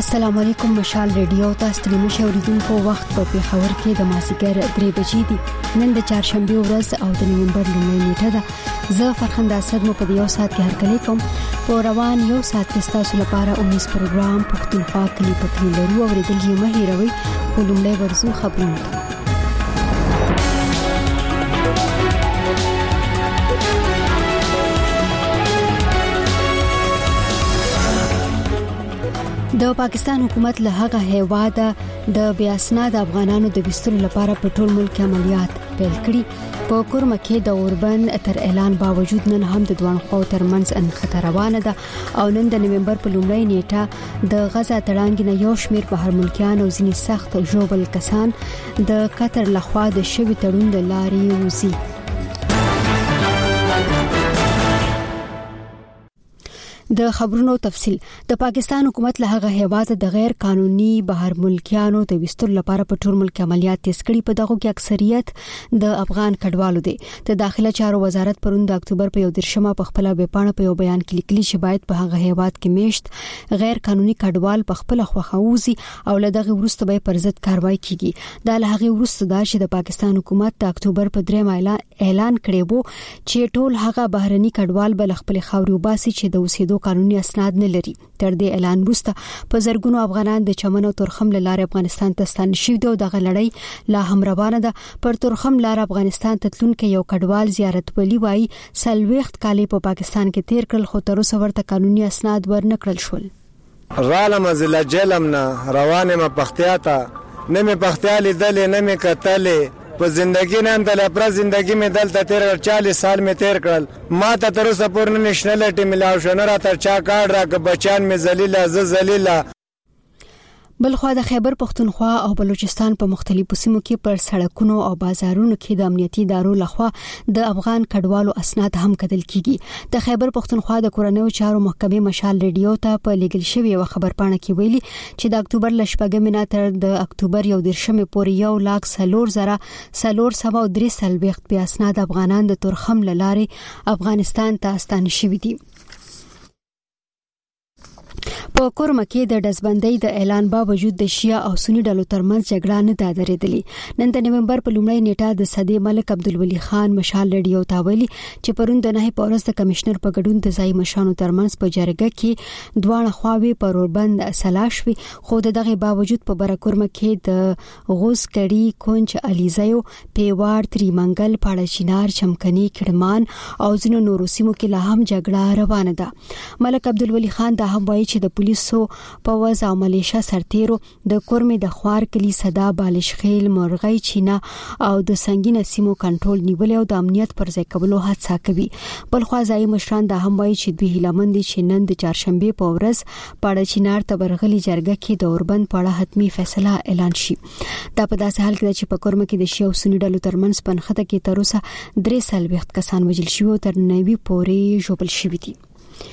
السلام علیکم مشال ریډیو تاسو ته مشوریدونکو وخت په پیښور کې د مازیګر 3 بجې دي نن د چهارشنبه ورځ او د نومبر لومړۍ نیټه ده زه فرخنده اسد مو په یو ساعت کې هرکلی کوم په روان یو ساعت کې تاسو لپاره 19 پروګرام پښتونخوا کلی پکې لرو او ورېدل یې مه هیروئ خو لومړی ورزو خبرونه د پاکستان حکومت له هغه هیواده د بیا اسناد افغانانو د وستلو لپاره په ټول ملک عملیات پیل کړي په کورمه کې د اوربن تر اعلان باوجود نن هم د دوه خو ترمنځ انخطار روانه ده او نن د نومبر په لومړۍ نیټه د غزا تړانګ نه یو شمیر بهر ملکیان او ځینې سخت ژوبل کسان د قطر لخوا د شوی تړون د لارې وزي د خبرونو تفصيل د پاکستان حکومت له هغه هیواد د غیر قانوني بهر ملکیانو د وستلو لپاره په ټول ملک عملیات تیز کړي په دغه کې اکثریت د افغان کډوالو دي د داخله چارو وزارت پرون د اکتوبر په 1 په خپل ویبپاڼه په یو بیان کې لیکلي چې باید په هغه هیواد کې میشت غیر قانوني کډوال په خپل خوخوزي او له دغه وروسته به پر ضد کاروایی کیږي د لهغه وروسته دا چې د پاکستان حکومت د اکتوبر په 3 اعلان کړی وو چې ټول هغه بهرني کډوال بل خپل خاوري وباسي چې د اوسېدو قانوني اسناد نه لري تر دې اعلان وروسته په زرګونو افغانان د چمن او ترخم لاره افغانستان ته ستانه شوي دي او دغه لړۍ لا هم روانه ده پر ترخم لاره افغانستان ته تلونکي یو کډوال زیارت ولی وای سلويخت کالي په پاکستان کې تیر کړل خو تر اوسه ورته قانوني اسناد ورنکړل شول رالم زل جلمنا روانه ما پختیاته نه می پختیالي دل نه می کتلې په زندگی نن د لپاره زندگی می دلته تیر 40 سال می تیر کړل ما ته تر اوسه پورې نېشنلټي ملاو شو نه را تر چا کارت را ک بچان می ذلیله ز ذلیله بلخوا د خیبر پښتونخوا او بلوچستان په مختلفو سیمو کې پر سړکونو او بازارونو کې د امنیتي ادارو لخوا د افغان کډوالو اسناد هم کتل کیږي د خیبر پښتونخوا د کورنیو چارو محکمې مشال ریډیو ته په لیګل شوی یو خبرپاڼه کې ویلي چې د اکتوبر لشپږم نه تر د اکتوبر 1 پورې 1,04,3 بیا اسناد افغانان د ترخم لارې افغانستان ته ستانه شوي دي په کورمه کې د دزبندۍ د اعلان باوجود د شیا او سنی ډلو ترمنځ جګړه نه دادرېدلې نن د نومبر په لومړۍ نیټه د صدې ملک عبدالولي خان مشال ریډیو ته ویلي چې پرون د نه پورس د کمشنر په ګډون د ځای مشانو ترمنځ په جرګه کې دوه خواوې پر اوربند سلاش وي خو دغه باوجود په برکورمه کې د غوز کړي کونج الیزایو پیوار تریمنګل پاړچینار چمکني کډمان او ځینو نورو سیمو کې لا هم جګړه روانه ده ملک عبدالولي خان دا هم وایي چې د پولیسو پوز او ملیشیا سرتیرو د کورمې د خوار کلی صدا بالشخیل مرغۍ چینا او د سنگینه سیمو کنټرول نیول او د امنیت پر ځای کولو هڅه کوي بلخوا ځای مشران دا هم وایي چې دوی هیلمن دي چې نن د چهارشنبه په ورځ پاړه چینار ته برغلي جرګه کې د اوربند پاړه حتمی فیصله اعلان شي دا په داسې حال کې چې په کورمه کې د شیو سنی ډلو ترمنځ پنخته کې تر اوسه 3 کسان وژل شوي او تر 90 پورې ژوبل شوي دي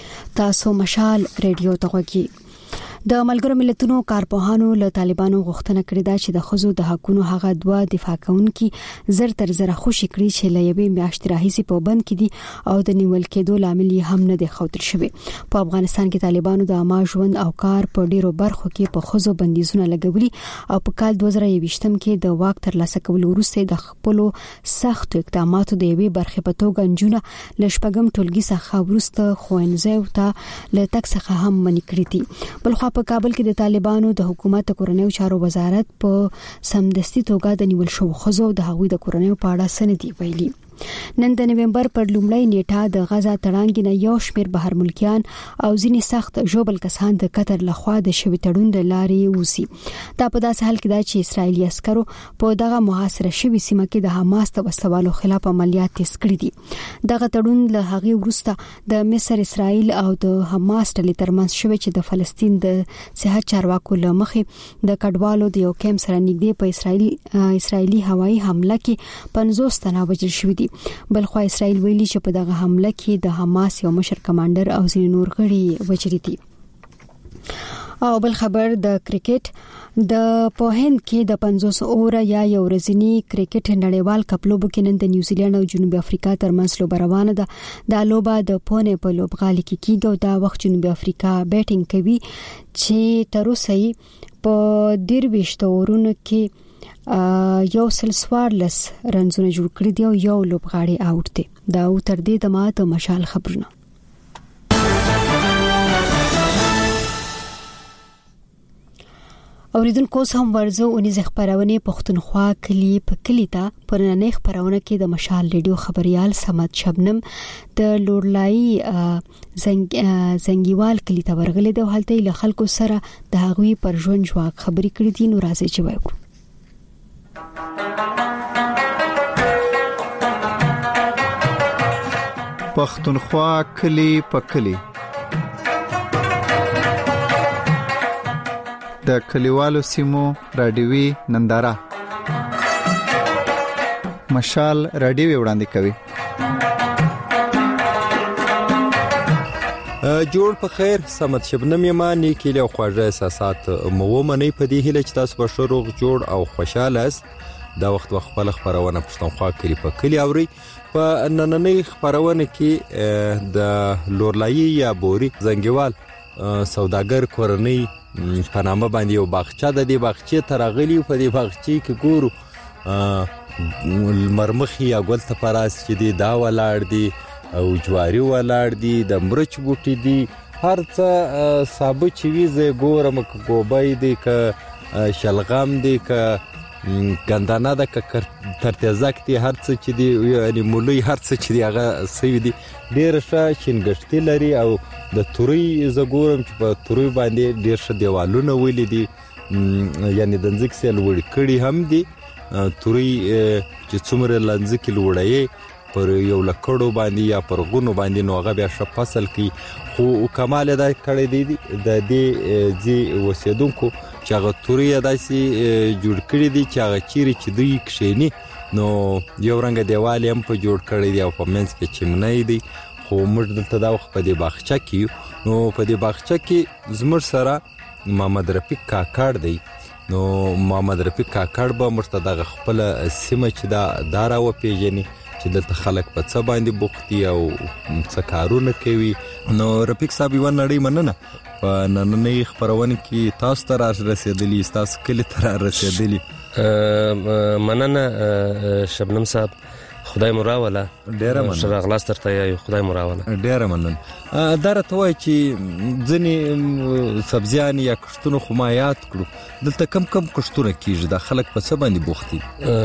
تاسو مشال ریډیو ته غوږی د ملګرو ملتونو کارپوهانو له طالبانو غوښتنه کړې ده چې د خزو د حقوقو هغه دوه دفاع کوونکي زر تر زر خوشي کړي چې له یوې میاشتې راهیسې په بند کې دي او د نیول کېدو لامل هم نه دی ښودل شوی په افغانستان کې طالبانو د عامه ژوند او کار په ډیرو برخو کې په خزو بندیزونه لګولي او په کال 2021 کې د واک ترلاسه کولو وروسته د خپل سخت اقداماتو د یوې برخې په توګه انجونه لشپګم ټولګي څخه وروسته خوینځو ته له تک څخه هم منې کړې دي بلخوا په کابل کې د طالبانو د حکومت کورنیو چارو وزارت په سمدستي توګه د نیول شو خزو د هغوی د کورنیو په اړه سندي ویلي نن د نومبر پر لومړۍ نیټه د غزا تړانګ نه یو شمیر بهر ملکیان او ځینې سخت ژوبل کسان د قطر لخوا د شوی تړون د لارې وسی دا په داسې حال کې ده چې اسرایلی عسکرو په دغه محاصره شوی سیمه کې د حماس د وسوالو خلاف عملیات تیز کړي دي دغه تړون له هغه وروسته د مصر اسرائیل او د حماس ډلې ترمنځ شوی چې د فلسطین د صحت چارواکو له مخې د کډوالو د یو کیمپ سره نږدې په اسرایلی هوایي حمله کې 50 تنه وژل شوي دي بلخوا اسرائیل ویلي چې په دغه حمله کې د حماس یو مشر کمانډر او ځینې نور غړي وژل دي او بل خبر د کرکټ د پوهند کې د 50 اوور یا یو ورځنی کرکټ نړیوال کپ لوبو کې نن د نیوزیلند او جنوبي افریقا ترمنځ لوب روانه ده. دا لوبه د پونه په لوبغالي کې کیږي او دا وخت جنوبي افریقا بیټینګ کوي چې تر اوسه په 23 اورونو کې یو سلسوارلس رنزونه جوړ کړی دی او یو لوبغاړي آوټ دی. دا تر دې د ماته مشال خبرونه. اوریدونکو هم ورزو اونیز خبرونه پښتونخوا کلی په کلیتا پرننې خبرونه کې د مشال ریډیو خبريال سمات شبنم د لورلای زنګیوال کلیتا ورغلې د حالت له خلکو سره د هغوی پر ژوند جواک خبرې کړې دي. نو راځي چې وایو پښتونخوا کلی په کلی د کلیوالو سیمو رادیوي ننداره مشال رادیو وړاندې کوي. جوړ په خیر سمت شبنم یمانی کې له خواږه احساسات مو منې په دې هله چې تاسو به شروع جوړ او خوشاله است. دا وخت خپل خبرونه پښتونخوا کلی په کلی اوري. په نننۍ خبرونه کې د لورلای یا بوري زنګیوال سوداګر کورنۍ په نامه باندې یو باغچه د دې باغچې ترغلی په دې باغچې کې ګورو مرمخي یا ګل تپراس چې دی دا ولاړ دی او جواری ولاړ دی د مرچ بوټي دی هر څه صابه چې وی زه ګورم کوبای دی ک شلغم دی ک ګندانه د ترتزک دی هر څه چې دی یعنی مولوی هر څه چې دی هغه سوي دی ډیر ښه شینګشتي لري او د توري زګورم چې په توري باندې ډیر ښه دیوالونه ویلي دي یعنی د ځکه سل وړ کړي هم دي توري چې څومره لنځکې لوړایي پر یو لکړو باندې یا پر غونو باندې نو هغه بیا ښه فصل کی خو کمال دا کړی دی د دې زی وسیدونکو چې هغه توري داسي جوړ کړی دي چې هغه چیرې چې دوی کښینی نو یو رنګ دیوال هم په جوړ کړی دی او په منځ کې چمنۍ دی. خو موږ دلته دا وخت په دې باغچه کې نو په دې باغچه کې زموږ سره محمد رفیق کاکړ دی. نو محمد رفیق کاکړ به مرتضی خپل سیمه چې دا دارا و پیژني چې دلته خلک په څه باندې بوختي او څه کارونه کوي. نو رفیق صاحب یو نړۍ مننه په نننۍ خبرونه کې تاسو ته رسیدلی تاسو کلی ته رسیدلی مننه شبنم صاحب خدای مراوله ډیره مننه شراغلاس ترته یو خدای مراوله ډیره مننه. درته وای چې ځنی سبزیان یا کښتونو خمایات کړو دلته کم کښتونه کیږي د خلک په څه باندې بوختي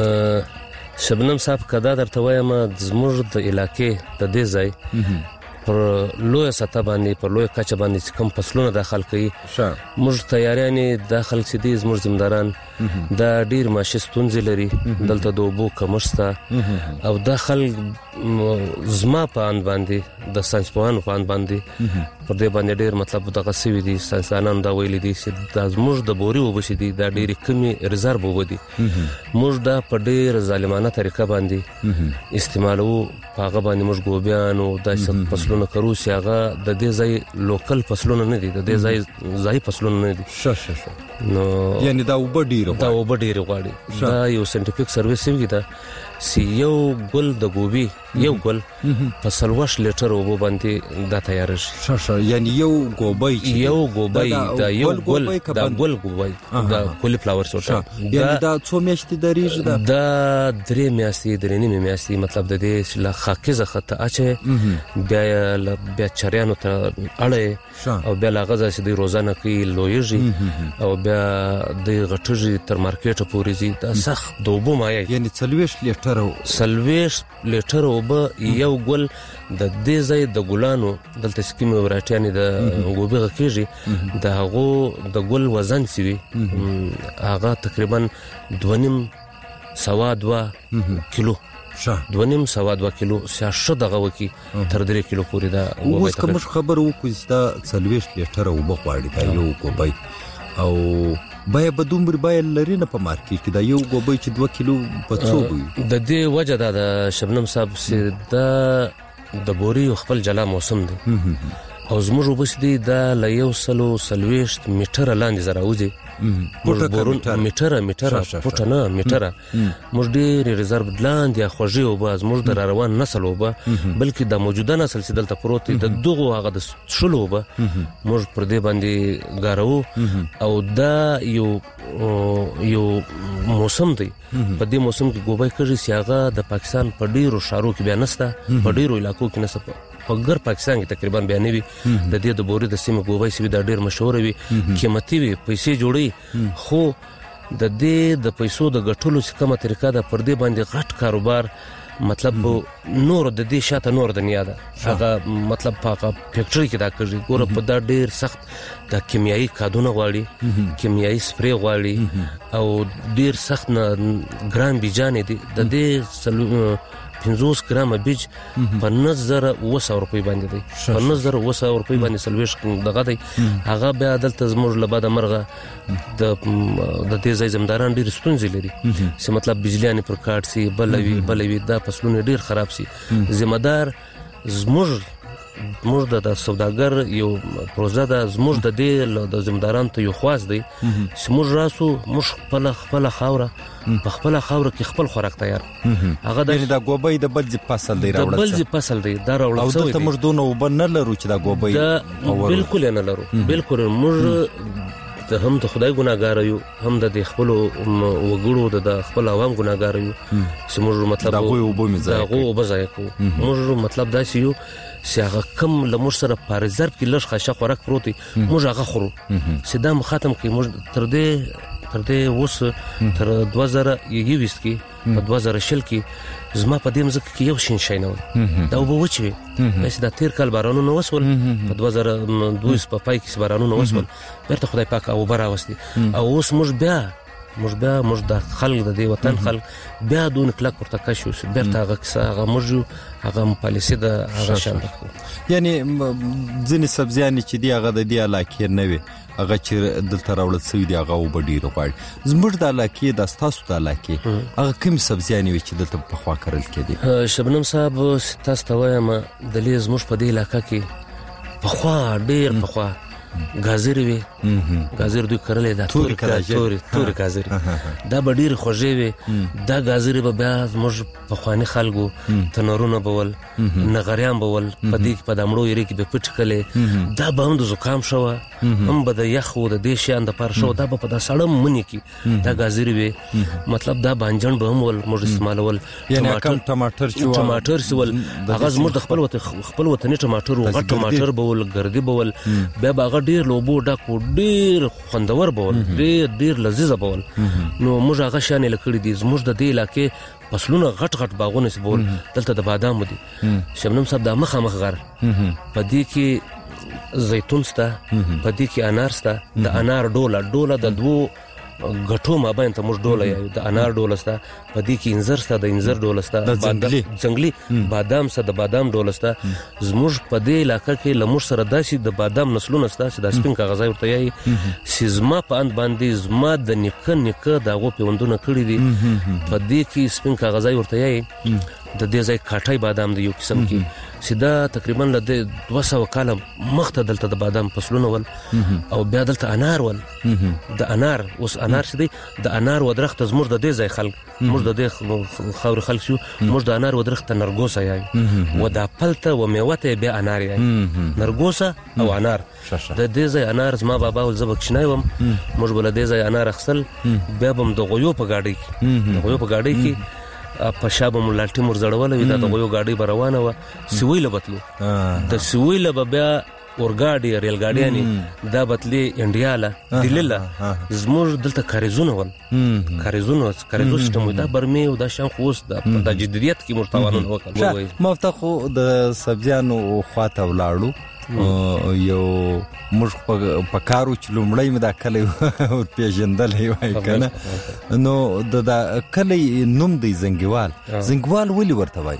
شبنم صاحب کدا درته وایم زموږ د علاقې د دې ځای پر لوی سطح باندې پر لوی کچه باندې کم فصلونه داخل کړي موږ تیاریانې داخل سدي زموږ زمداران دا ډیر ماشي ستونزې لري دلته د اوبو کمښت او داخل زما په ان باندې د ساينس پوهانو په ان باندې پر دې باندې ډیر مطلب دغه سوي دي ساينسدانان دا ویلي دي چې د زموږ د بوري وبشي دي دا ډیر کمی ریزرو وبدي موږ دا په ډیر ظالمانه طریقه باندې استعمالو هغه باندې موږ ګوبیان او د فصلونو کرو چې هغه د دې ځای لوکل فصلونه نه دي د دې ځای فصلونه نه دي نو یعنی دا وبډیر غواړي دا یو ساينټیفیک سرویس وی دا سی یو ګل د ګوبي یو ګل په 30 لیټر اوبو باندې دا تیار شي یعنی یو ګوبي دا یو ګل دا ګل ګوبي دا کلی فلاور سوټه یعنی دا څو میاشتې دریږي دا 3 میاشتې مطلب د دې لا خاکزه خطه اچي بیا چریانو ته اړه او بیا لغزه چې دی روزانه کې لویږي او بیا د غټږي تر مارکیټ پورې زی دا سخت دوبو مایي یعنی 40 لیټر وب یو ګل د دې ځای د ګلانو دلته سکیم وراتیانې د غوبغه کېږي د هغه د ګل وزن سوي هغه تقریبا 2.5 کیلو 2.5 کیلو ساشه دغه وکی تر 3 کیلو پورې دا اوس کوم خبر وکړي دا 40 لیټر وب غواړي دا یو ګوبي او بیا به دومره بیا لري نه په مارکیټ کې دا یو ګوبي چې 2 کیلو په څو وي د دې وجه دا شبنم صاحب سي دا د بوري خپل جلا موسم دی او زموږ وبس دي دا ل 140 میټر لاندې زراوځي میټره پټه نه میټره موږ ډېر ریزرو لاندې خوږی او باز موږ د روان نسل او به بلکې د موجوده نسل چې دلته پروت د دغه هغه د شلو به موږ پر دې باندې غارو او دا یو موسم دی په دې موسم کې ګوبای کړي چې هغه د پاکستان په ډیرو شهرو کې بیا نسته په ډیرو علاقو کې نسته په ګر پاکستان کې تقریبا بیا نه وي د دې د بوري د سیمه ګوبای سوي دا ډیر مشهور وي قیمتي وي پیسې جوړي خو د دې د پیسو د ګټلو څخه کومه طریقه ده پر دې باندې غټ کاروبار مطلب نور د دې شاته نور دنیا ده هغه مطلب په فیکټری کې دا کوي ګوره په دا ډیر سخت د کیمیاوي کادونه غواړي کیمیاوي سپری غواړي او ډیر سخت نه ګرام بیجانې دي د دې 50 ګرام بیج په 1900 روپۍ باندې دی په 1900 روپۍ باندې سلويش دغه دی هغه بیا دلته زموږ لباده مرغه د دې ځای زمداران ډیر ستونزې لري چې مطلب بجلیان پر کارت سي بلوي دا فصلونه ډیر خراب سي ذمہ دار زموږ د سوداګر یو پروژه د زموږ د دې د زمداران ته یو خواص دی چې موږ راسو موږ خپل خاوره په خپل خاوره کې خپل خوراک تیار هغه د ګوبای د بل فصل دی راوړل د بل فصل دی دا راوړل شوی او د موږ دونه وبنه لرو چې دا ګوبای بالکل نه لرو بالکل موږ هم د خدای ګناګار یو هم د خپل وګړو د خپل عوام ګناګار یو چې موږ مطلب دغه وبځای کو موږ مطلب دا چې یو سیاغه کم لمر سره په ریزرو کې لږ خاصه خوراک پروتي موږ هغه خورو سیدا ختم کې موږ تر دې وس تر 2021 کې په 2020 کې زما په دې مزه کې یو شین نه و دا وبوچوي چې دا تیر کال بارانونه وسول په 2022 په پای کې بارانونه وسول بیرته خدای پاک او براوستي او اوس موږ د خلک د دې وطن خلک بیا دون کلک ورته کشو بیرته هغه موږ هغه پالیسي د هغه شان یعنی ځینې سبزیان چې دی هغه د دې علاقې نه وي هغه چې دلته راوړل شوی دی هغه وبډیر غواړي زموږ د علاقې د تاسو د علاقې هغه کوم سبزیان وي چې دلته په خوا کرل کېدي شبنم صاحب تاسو ته وایم د لیز موږ په دې علاقې کې په خوا ډیر په خوا غازری وي غازر دوی کرلې دا تور غازری دا ډیر خوږی وي دا غازری به بیا موږ په خواني خلکو تنورونه بول نغریان بول په دې په دمړو یری کې به پټ کله دا به هم د زکام شو هم به د یخ او د دې شان د پر شو دا په د سړم منی کې دا غازری وي مطلب دا بانجن به هم ول موږ استعمالول یعنی کم ټماټر سول هغه زموږ د خپل وطني ټماټر او غټ ټماټر بول ګردی بول بیا ډیر لوبو ډاکو ډیر خوندور بول ډیر لذیذ بول نو موږ هغه شان لکړی دي زموږ د دې علاقې فصلونه غټ باغونه سبول دلته د بادام دي شبنم صاحب د مخ غر پدې کې زيتون ستا پدې کې انار ستا د انار ډوله د دوه غټو ما باندې موږ ډوله یو د انار ډوله ستا پدې کې انځر ستا د انځر ډوله ستا ځنګلي بادام ستا د بادام ډوله ستا زموږ په دې علاقې کې لمر سره داسې د بادام نسلونه ستا چې د سپین کاغذای ورته یي سیزما په اند باندې زما د نیکه دغه پیوندونه کړی دي په دې کې سپین کاغذای ورته یي د دې ځای کاټای بادام دی یو قسم کې سیدا تقریبا له 200 کال مخته دلته د بادام فصلونه ول او بیا دلته انار ول د انار اوس انار شدي د انار ودرخت زموږ د دې ځای خلک موږ د دې خاور خلک شو موږ د انار ودرخت نرګوسه یای و د پلته و میوته بیا انار یای نرګوسه او انار د دې ځای انار زما بابا ول زبک شنایم موږ بل د دې ځای انار اخسل بیا بم د غویو په گاډي کې په شابه مولالټي مرزړول وي دا د غویو گاډي روانه و سویل بتلو د سویل بیا اورګاډي ریل گاډیانی دا بتلې انډیاله دلیله زموږ دلته کاریزونو سیستم دا برمه او دا شان خوست د جديدیت کې مرتوانون وکړ مفتخو د سبزیانو خواته ولاړو یو موږ په کارو چې لومړی مې دا کلی ور پیژندلې وای کنه نو د کلی نوم دی زنګوال ولې ورته وای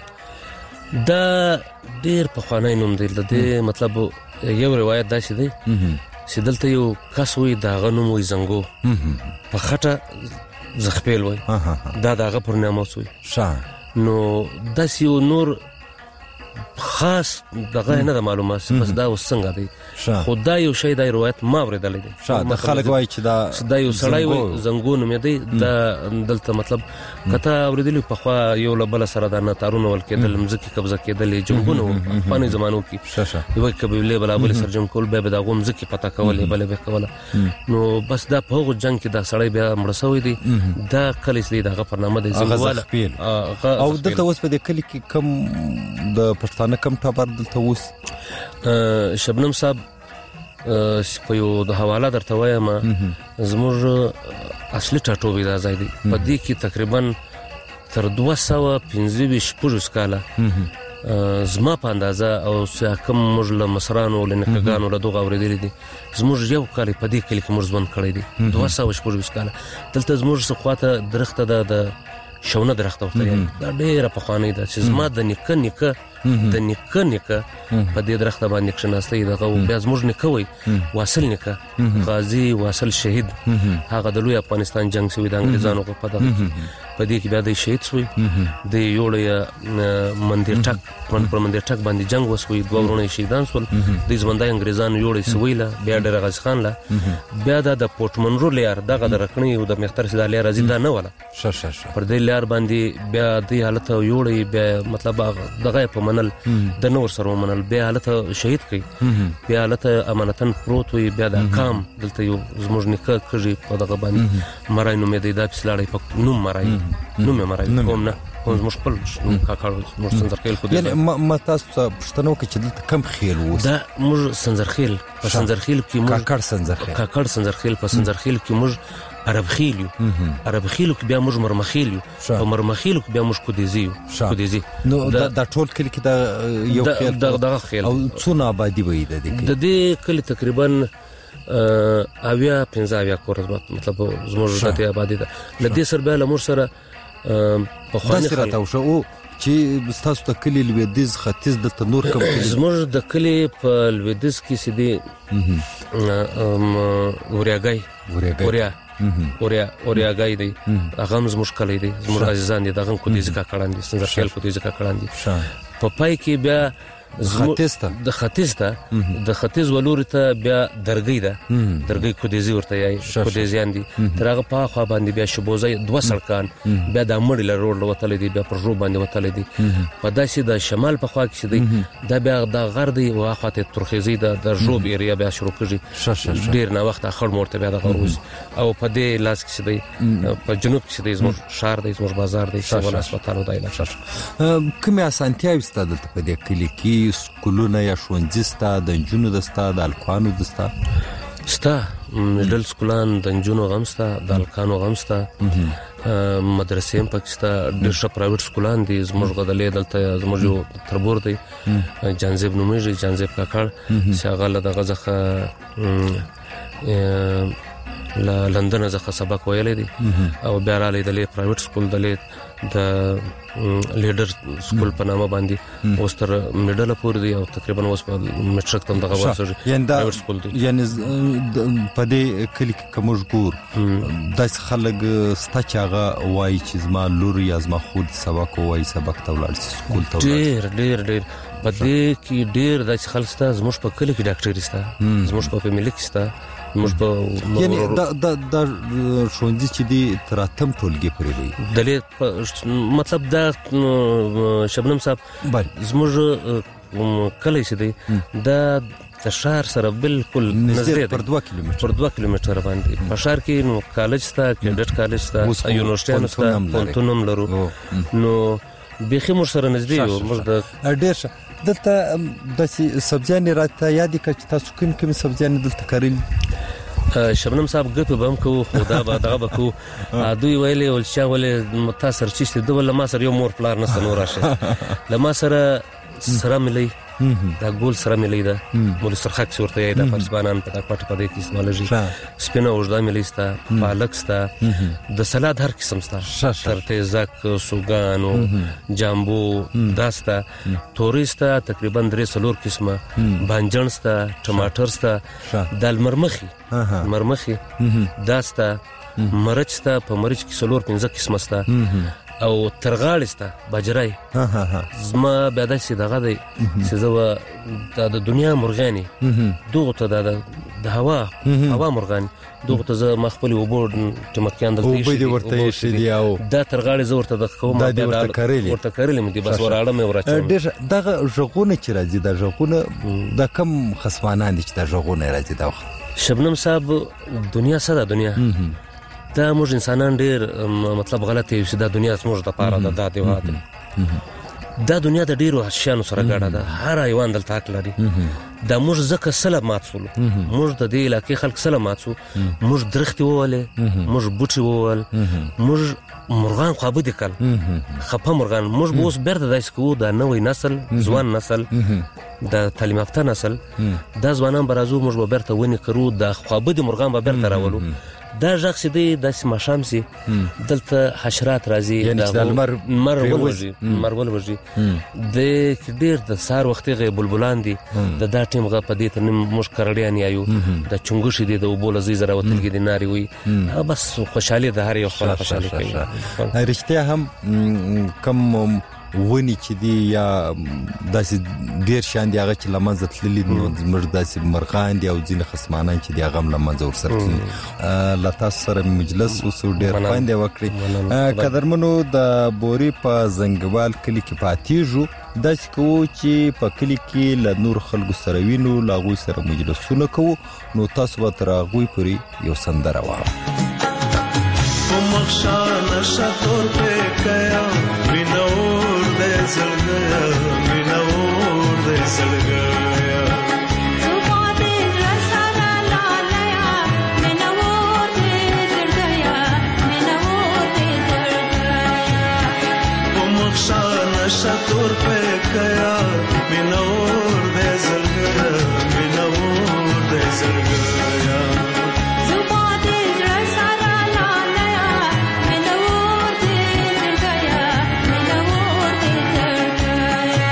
دا ډیر په خوانای نوم دی د مطلب یو روایت دا شې دی چې دلته یو کس وي دا غنوم وي زنګو په خټه زخپیل وي دا دغه پر ناموس وي شاه نو داسې یو نور خاص دغه نه معلومه بس دا وسنګ دی خدای یو شی د روایت ما ورېدلې دی د خلک وایي چې دا یو سړی وي زنګون مې دی دا دلته مطلب کته ورېدلې په خوا یو لبل سره د ناتارونه ول کېدل مزکی قبضه کېدل جنگونه په نه زمانو کې یو قبيله بلابل سرجم کول به د غو مزکی پتا کولې بل به کوله نو بس دا په هغه جنگ کې دا سړی بیا مړ شوی دی دا کلیس دی دغه پرنامه دی زمواله او دلته اوس په دې کلی کې کم د پښتانه کم ټبر دلته اوس شبنم صاحب په یو د حواله درته وایم زموږ اصلي ټاټوبې دا ځای دی په دې کې تقریبا تر 215 کاله زما په اندازه او کوم موږ له مصرانو له نکګانو له دغه اورېدلې دي زموږ یو کال په دې کلی کې موږ ژوند کړی دی 215 کاله دلته زموږ څخه خواته درخته د شونه درخته وته دا ډېره پخوانۍ ده چې زما د نیکه د نیکه په دې درخته باندې کښناستې دغه بیا زموږ نیکه وي واصل نیکه غازی واصل شهید هغه د لوی افغانستان جنگ شوی د انګریزانو په دغه په دې کې بیا د شهید شوی د یوړې مندر ټک پر مندر ټک باندې جنگ وسوي دوه ورونه شهیدان شول د ځمندای انګریزانو یوړې سویله بیا ډېر غازی خان لا بیا د پورټمنرو لار دغه د رکنی او د مختر سید علي رضی دا نه ولا پر دې لار باندې بیا د حالت یوړې بیا مطلب دغه په منل د نور سره منل بیا حالت شهید کړي بیا حالت امانتن پروت وي بیا د کام دلته یو زموږ نیکه کړي په دغه باندې مرای نو مې د پسلاړې په نوم مرای کوم نه زموږ خپل کاکړ موږ سنځرخیل کو دي یعنی ما تاسو پښتنو کې چې دلته کم خیل وو دا موږ سنځرخیل په سنځرخیل کې موږ کاکړ سنځرخیل په سنځرخیل کې موږ عرب خیلو کې بیا موږ مرمخیل یو په مرمخیل کې بیا موږ کودیزي نو دا ټول کلی کې دا یو خیل دغه خیل او څونه آبادی وي د دې کلی تقریبا 15 کور مطلب زموږ د آبادی ده لدې سر بیا لمر سره په خواني خلک او شو چې تاسو ته کلی لویدیز ختیځ د تنور کوم زموږ د کلی په لویدیز کې سیدي اورياګای دی هغه زموږ کلی دی زموږ عزیزان دي دغه کو دي ځکه کړان دي څنګه خیال کو دي ځکه کړان دي په پای کې بیا د ختیځ ولوري ته بیا درګي کودیزي ورته یای کودیزیان دي ترغه په خوا باندې بیا شبوزي 2 سړکان بیا د مړی له روډ وتل دي بیا پر رو باندې وتل دي په داسې د شمال په خوا کې دي دا بیا د غربي واخاته ترخیزي د جوب ایریا بیا شروع کړي ډیر نه وخت اخر مورته بیا د غروز او په دې لاس کې دي په جنوب کې دي زموږ شهر دی زموږ بازار دی سیمه هسپتال دی کومه اسانتیاوي ستاسو په دې کلی کې سکولونه یا ښوونځي ستا د نجونو دستا د الکانو دستا مډل سکولان د نجونو غمستا د الکانو غمستا مدرسې هم پکستا ډېر ښه پرایویټ سکولان دي زموږ غدلې دلته زموږ یو تربور دی جانزیب نومیږي جانزیب کاکړ چې هغه له دغه څخه لندن څخه سبق ویلی دی او بیا را لیدلې پرایویټ سکول د لیډر سکول په نامه باندې اوس تر میډل پورې دی او تقریبا اوس په میټرک تم دغه واسه پرایویټ سکول دی یعنی په دې کلی کې کوم ګور داس خلک ستاچاغه وای چې زما لور یا زما خود سبق وای سبق ته ولاړ سکول ته ډېر په دې کې ډېر داس خلک ستا زموږ په کلی کې ډاکټر ستا زموږ په فیملی کې ستا یعنی دا ښوونځي چې دی تراتم ټولګي پرې وي دلې مطلب دا شبنم صاحب زموږ کلی چې دی دا د شهر سره بالکل نږدې پر 2 کیلومتره باندې په شهر کې نو کالج ستا کیډټ کالج ستا یونیورسيټي ستا پونتونم لرو نو بيخي مر سره نږدې یو موږ د ډېر دلته د سبزیان راته یادې کړ چې تاسو کوم سبزیان دلته کارل شبنم صاحب غپ بم کو خدا به دغه بکو دوی ویلې ولچا ولې متاثر چشته د ول ما سره یو مور پلار نه سنور راشه لما سره ملي دا ګول سره ملي دا مول سرخک صورت یې دا پرسبانان په پټ پدې کې استعمالږي سپینه وجدا ملي ستا پالک ستا د سلاد هر قسم ستا ترته زک سوګانو جامبو داستا تورستا تقریبا 3 قسمه بانجن ستا ټماټر ستا دال مرمخي داستا مرچ ستا په مرچ کې 4-5 قسمه ستا او ترغاړسته بجرای زما بیا داسې دغه دی چې زه د دنیا مرغانې دغو ته د هوا مرغانې دغو ته زه ما خپلې اوبه ټمکیان دلته دا ترغاړې زه ورته دغه کوم ورته کرلې مې دي بس وراړه مې وراچوم. ډېر دغه غږونه چې راځي دا غږونه د کم خصمانان دي چې دا غږونه راځي دا وخت شبنم صاحب دنیا څه ده دنیا دا موږ انسانان ډېر مطلب غلط یو چې دا دنیا زموږ دپاره ده دا دیوات دا دنیا د ډېرو شیانو سره ګډه ده هر حیوان دلته حق لري دا موږ ځکه سله مات سولو موږ د دې علاقې خلک سله مات سو موږ درختې وولې موږ بوټي وول موږ مرغان خوابدي کړل خفه مرغان موږ به اوس بیرته داسې کوو دا نوی نسل ځوان نسل د تعلیم یافته نسل دا ځوانان به راځو موږ به بیرته ونې کرو دا خوابدي مرغان به بیرته راولو دا غږ چې دی داسې ماښام سي دلته حشرات راځي لمر ولوږي د ډېر د سهار وختې غې بلبلان دي د دا ټیم غه په دې ته موږ کرړیان یایو د چنګوشي دی د اوبو له ځای زره وتلګي د نارې وي بس خوشحالي د هر یو خپله خوشحالي کوي. رښتیا هم کم ونی چې دی یا داسې ډیر شان دی هغه چې لمنځه تللي نو زموږ داسې مرغان دي او ځینې خصمانان چې دی هغه هم لمنځه ورسره تللي. له تاسو سره مجلس اوس ډېر خوند یې وکړي. قدرمنو د بورې په زنګوال کلي کې پاتېږو داسې کوو چې په کلي کې له نور خلکو سره وینو له هغوی سره مجلسونه کوو نو تاسو به تر هغوی پورې یو سندره واورئ. شطور पे गया मिनोर दे जल गया मिनोर दे जल गया जुबा दे सारा ला नया मिनोर दे जल गया मिनोर दे जल गया.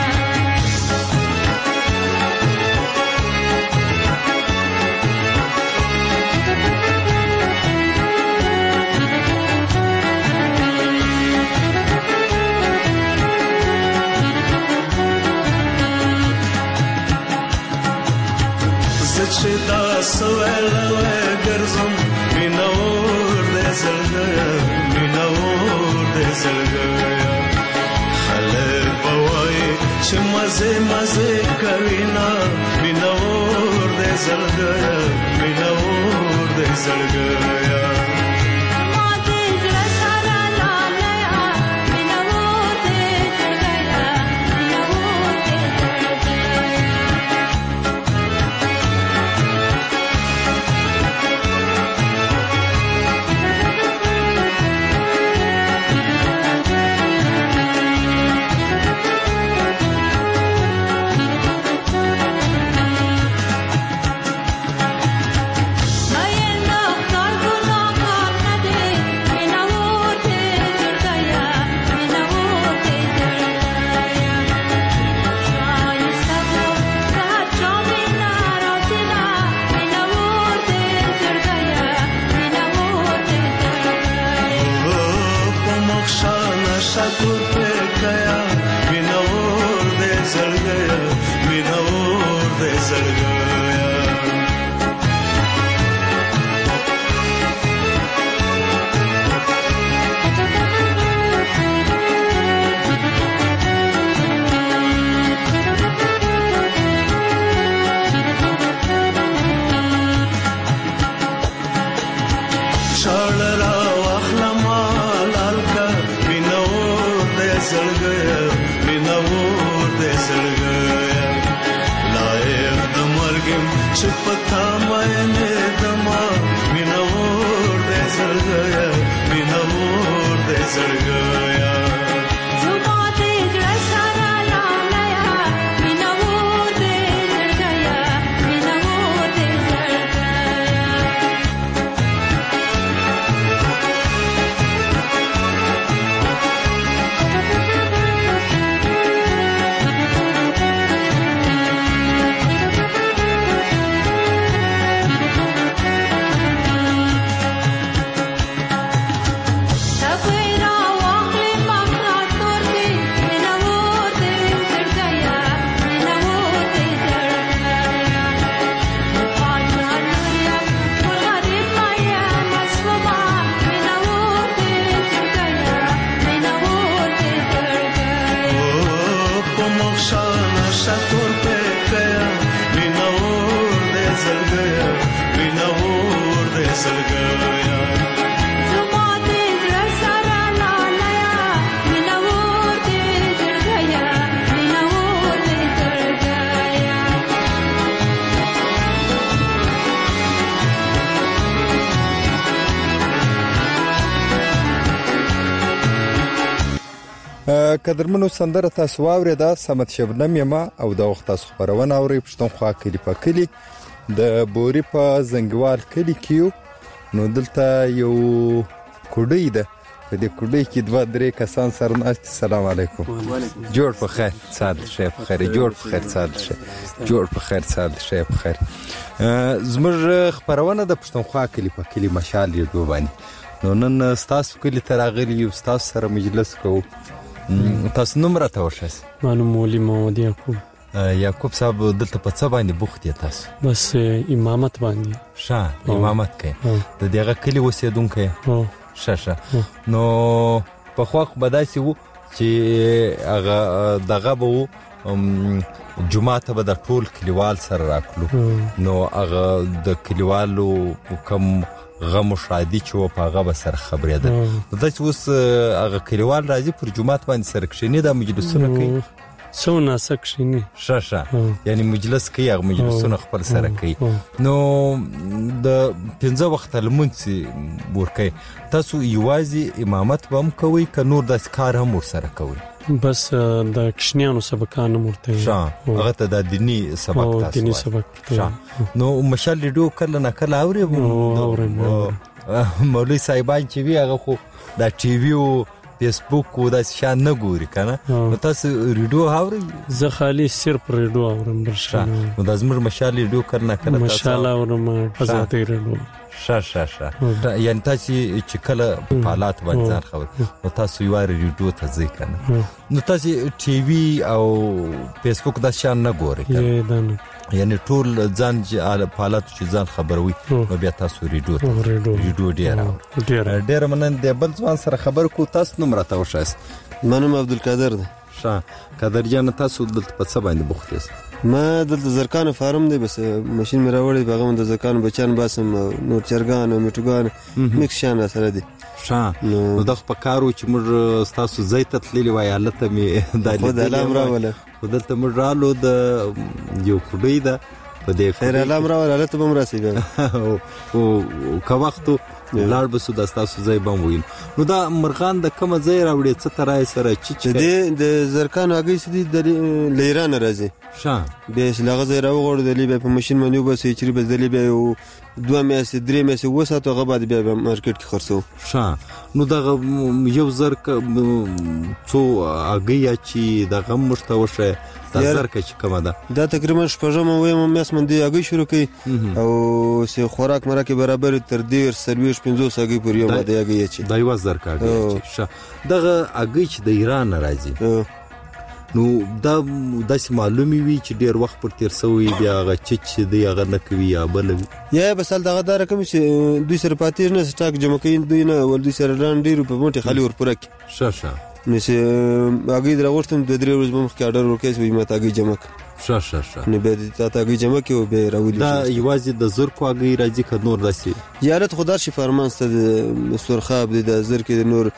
شدا سوالوه گرزم مینور ده زلگیا مینور ده زلگیا خلق بوای چه مزه مزه کوینا مینور ده زلگیا مینور ده زلگیا शतुर पे गया मिनोर दे जल गया मिनोर दे जल गया. छुपता मैंने दमा मिनोर दे जल गया मिनोर दे जल गया. زړګیا قدرمنو سندره تاسو واورېده سمت شبنم یما او د وخت تاسو خبرونه اوري پښتونخوا کلی په کلی د بوري په زنګوال کلی کیو نو دلته یو کوډی ده په دې کوډی کې دوه درې کسان سره ناست. السلام علیکم. جوړ په خیر سعادت شیخ په خیر جوړ په خیر سعادت شیخ جوړ په خیر سعادت شیخ په خیر. زموږ خبرونه د پښتونخوا کلی په کلی مشال یې دوبانی نو نن تاسو کلی تراغلی یو تاسو سره مجلس کوو. تاسو نوم راته وښایئ. معلوم مولوي محمد یعقوب صاحب دلته په څه باندې بوخت یې تاسو؟ بس امامت باندې. ښه امامت کوي د دغه کلي اوسېدونکی ښه نو پخوا خو به داسې وو چې هغه دغه به وو جمعه ته به د ټول کلیوال سره راکلو نو هغه د کلیوالو کم غم و شادي چې و په هغه به سره خبرېدل داسې اوس هغه کلیوال راځي پر جومات باندې سره کښېني دا مجلسونه کوي څو ناسه کښېني ښه یعنی مجلس کوي هغه مجلسونه خپل سره کوي نو د 15 وخته لمونځ ورکوي. تاسو یوازې امامت به هم کوئ که نور داسې کار هم ورسره کوئ؟ بس د کشنیانو سبقان مرته هغه ته د دینی سبق تاسو دینی سبق نو مشال ریډیو کله نه کله اوري مولوی صاحبان چې وی هغه خو د ټي وی او فیسبوک او د شان نه ګوري کنه نو تاسو ریډیو اوري؟ زه خالی صرف ریډیو اورم برشه نو د زمر مشال ریډیو کله نه کله مشال اورم آزادی ریډیو ښه یعنی تاسو چې کله په حالات باندې ځان خبر نو تاسو یو ریډیو ته ځئ کنه نو تاسو ټي وی او فیسبوک د شان نه ګوري کنه یعنی ټول ځان په حالات چې ځان خبروي نو بیا تاسو ریډیو ډیر منن د بل ځوان سره خبر کو. تاسو نوم راته وښایئ. منم عبدالقادر ده. ښه قادر جان تاسو دلته په څه باندې بوخت یاست؟ ما دلته زرکانو فارم دی بس ماشین مې راوړی په هغه د زرکانو بچیان باسم نور چرګان او میټوګان میکس شان سره دي. ښه نو دغه په کارو چې موږ ستاسو ځای ته تللي وای هلته مې خو د علام راوله خو دلته موږ رالو د یو کوډۍ ده په دې خیر علام راوله هلته به هم راسي او که وختو لاړ بسو د ستاسو ځای به هم ویل نو دا مرغان د کومه ځای راوړي څه ترای سره چې د زرکانو هګۍ چې دي له ایرانه راځي. ښه بیا چې له هغه ځای راوغواړو د لیبیا په ماشین باندې وباسي چې بس د لیبیا یو 2 میاشتې 3 میاشتې وساتو هغه بعد بیا مارکیټ کې خرڅو. ښه نو دغه یو زر څو هګۍ چې دغه مرته وشه د زرکه چې کومه ده دا تقریبا شپږم وایم میاس باندې هګۍ شروع کړي او سه خوراک مرکه برابر تر 10 سرویس 50 هګۍ پر یو باندې هګۍ چې دا یو زرکه هګۍ ښه دغه هګۍ چې د ایران راځي نو دا داسې معلومي وي چې ډیر وخت پر تیر سوی بیا هغه چې دی هغه نه کوي یا بل یا بس دغه دا رقم چې دوی سره پاتې نه سټاک جمع کوي دوی نه ول دوی سره ران ډیر په موټي خالي ور پرک ښه نسه هغه دروغتم د 3 ورځې مخکې اډر ورکېس وي ماته هغه جمع ښه نه به ته هغه جمع کوي به راولي دا یوازې د زرکو هغه راځي که نور داسې یارت خدای شي فرمانسته د سرخاب د زرکې د نور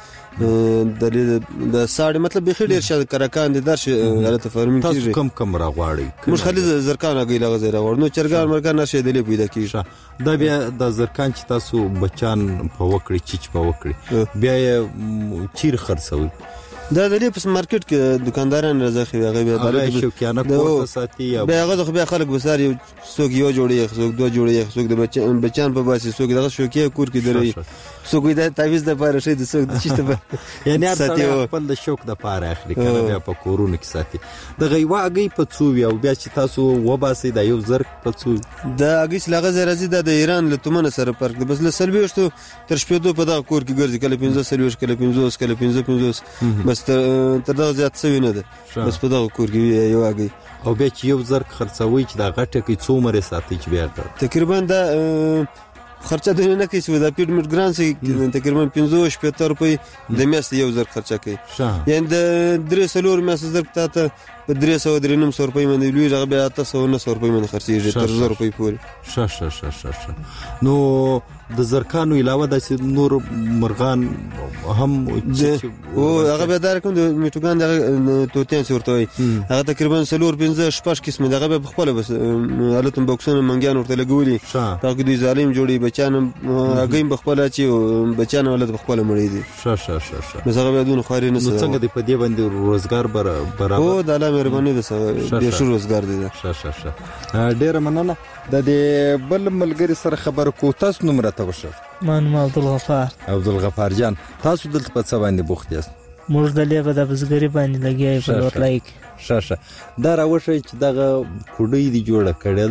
د ساړې مطلب به ډیر شاده کرکان د درش حالت فارمینګ کیږي تاسو کم راغواړي مش خالي زرکان هغه لغه زیره ور نو چرګان مرګان نشه دلی پیدا کیږي دا بیا د زرکان چې تاسو بچان په وکړي چې په وکړي بیا چیر خرڅوي دا د لیپس مارکیټ کې دکانداران راځي هغه بیا د شوکیانه کوټه ساتي بیا هغه خو بیا خلک بسار یو څوک یو جوړي څوک دوه جوړي څوک د بچان په باسي څوک دغه شوکیه کور کې دري څوک د تعویز د پاره شي د څوک د چشته په یعنی هر خپل د شوک د پاره اخلي کنه بیا په کورونه کې ساتي د غیوا هغه په څو او بیا چې تاسو وباسي د یو زرک په څو د هغه لغه زرازي د ایران له تومنه سره فرق دی بس له سلبي شتو تر شپې په دغه کور کې ګرځي کله 15 سلوي کله 15 کله 15 بس تر دغه زیات څه نه ده بس په دغه کور کې یو هغه او بیا چې یو زرک خرڅوي چې د غټه کې څو مره ساتي چې بیا تقریبا د خرچه دونه نه کوي دا پیډ میټ ګران سي تقریبا 15 روپۍ د میاشتې یو زر خرچه کوي یعنی د 300 میاشتې زر ته په 300 روپۍ باندې لوی هغه بیا 900 روپۍ باندې خرڅيږي تر 1000 روپۍ پورې ښه نو د زرکانو علاوه د نور مرغان هم او هغه به در کوم د میټوګان د توتین ورته وي هغه تقریبا 4-5 قسم دغه به خپل بس حالتم بوکسونه منګیان ورته لګولي هغه دوی ظالم جوړي بچان هغه بخپل چې بچان ولادت بخپل مړي دي بس هغه به دون خاري نه څنګه د پدې باندې روزګار برابر او د الله مهرباني ده د شو روزګار دي ډیر مننه د دې بل ملګری سره خبر کو تاسو نوم راته وشه من عبدالغفار جان تاسو دلته په څه باندې بوخت یاست موږ د لیبه د بزګری باندې لګیای په لورلایک دا راوښی چې دغه کوډۍ دی جوړه کړې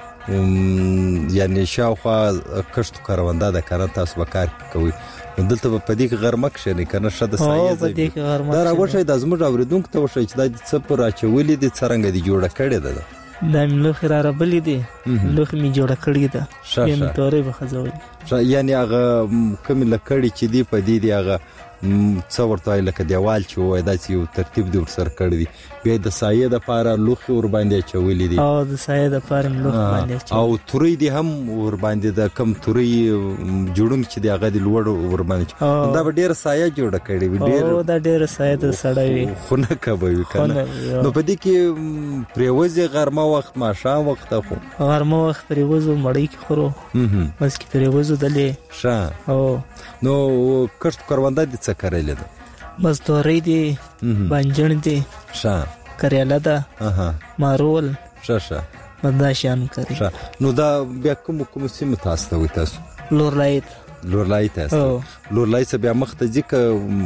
ده یعنی شاوخوا کښت کارونده د کار تاسو وکړ کوي دلته په دې کې غرمه کښنه کنه شته سایه دا راوښی د زموږ اوریدونکو ته وښی چې د څه پر اچولې دي څنګه دی جوړه کړې ده د ملوخ را بلې دي لوخ می جوړه کړې ده یم تورې بخزوي یعنی هغه کوم لکړی چې دی په دې دی هغه څو ورته لکه دیوال چې وای داسې یو ترتیب دی ورسره کړی دی بیا د سایه د پاره لوخ ور باندې چولې دي او د سایه د پاره لوخ باندې او توري دی هم ور باندې د کم توري جوړون چې دی هغه د لوړ ور باندې دا ډیر سایه جوړه کړی وي ډیر او دا ډیر سایه د سړی خو نه کوي کنه نو په دې کې پریوزي غرمه وخت ما شام وخت خو غرمه وخت پریوزو مړی کې خورو بس کې پریوزو دلې او نو کښت کارونده دي څه کړل ده بس تورې دي بنجن دي کریاله ده مارول مداشان کوي نو دا بیا کوم سیمه تاسو ته وي تاسو لورلایت تاسو لورلایت بیا مخته ځکه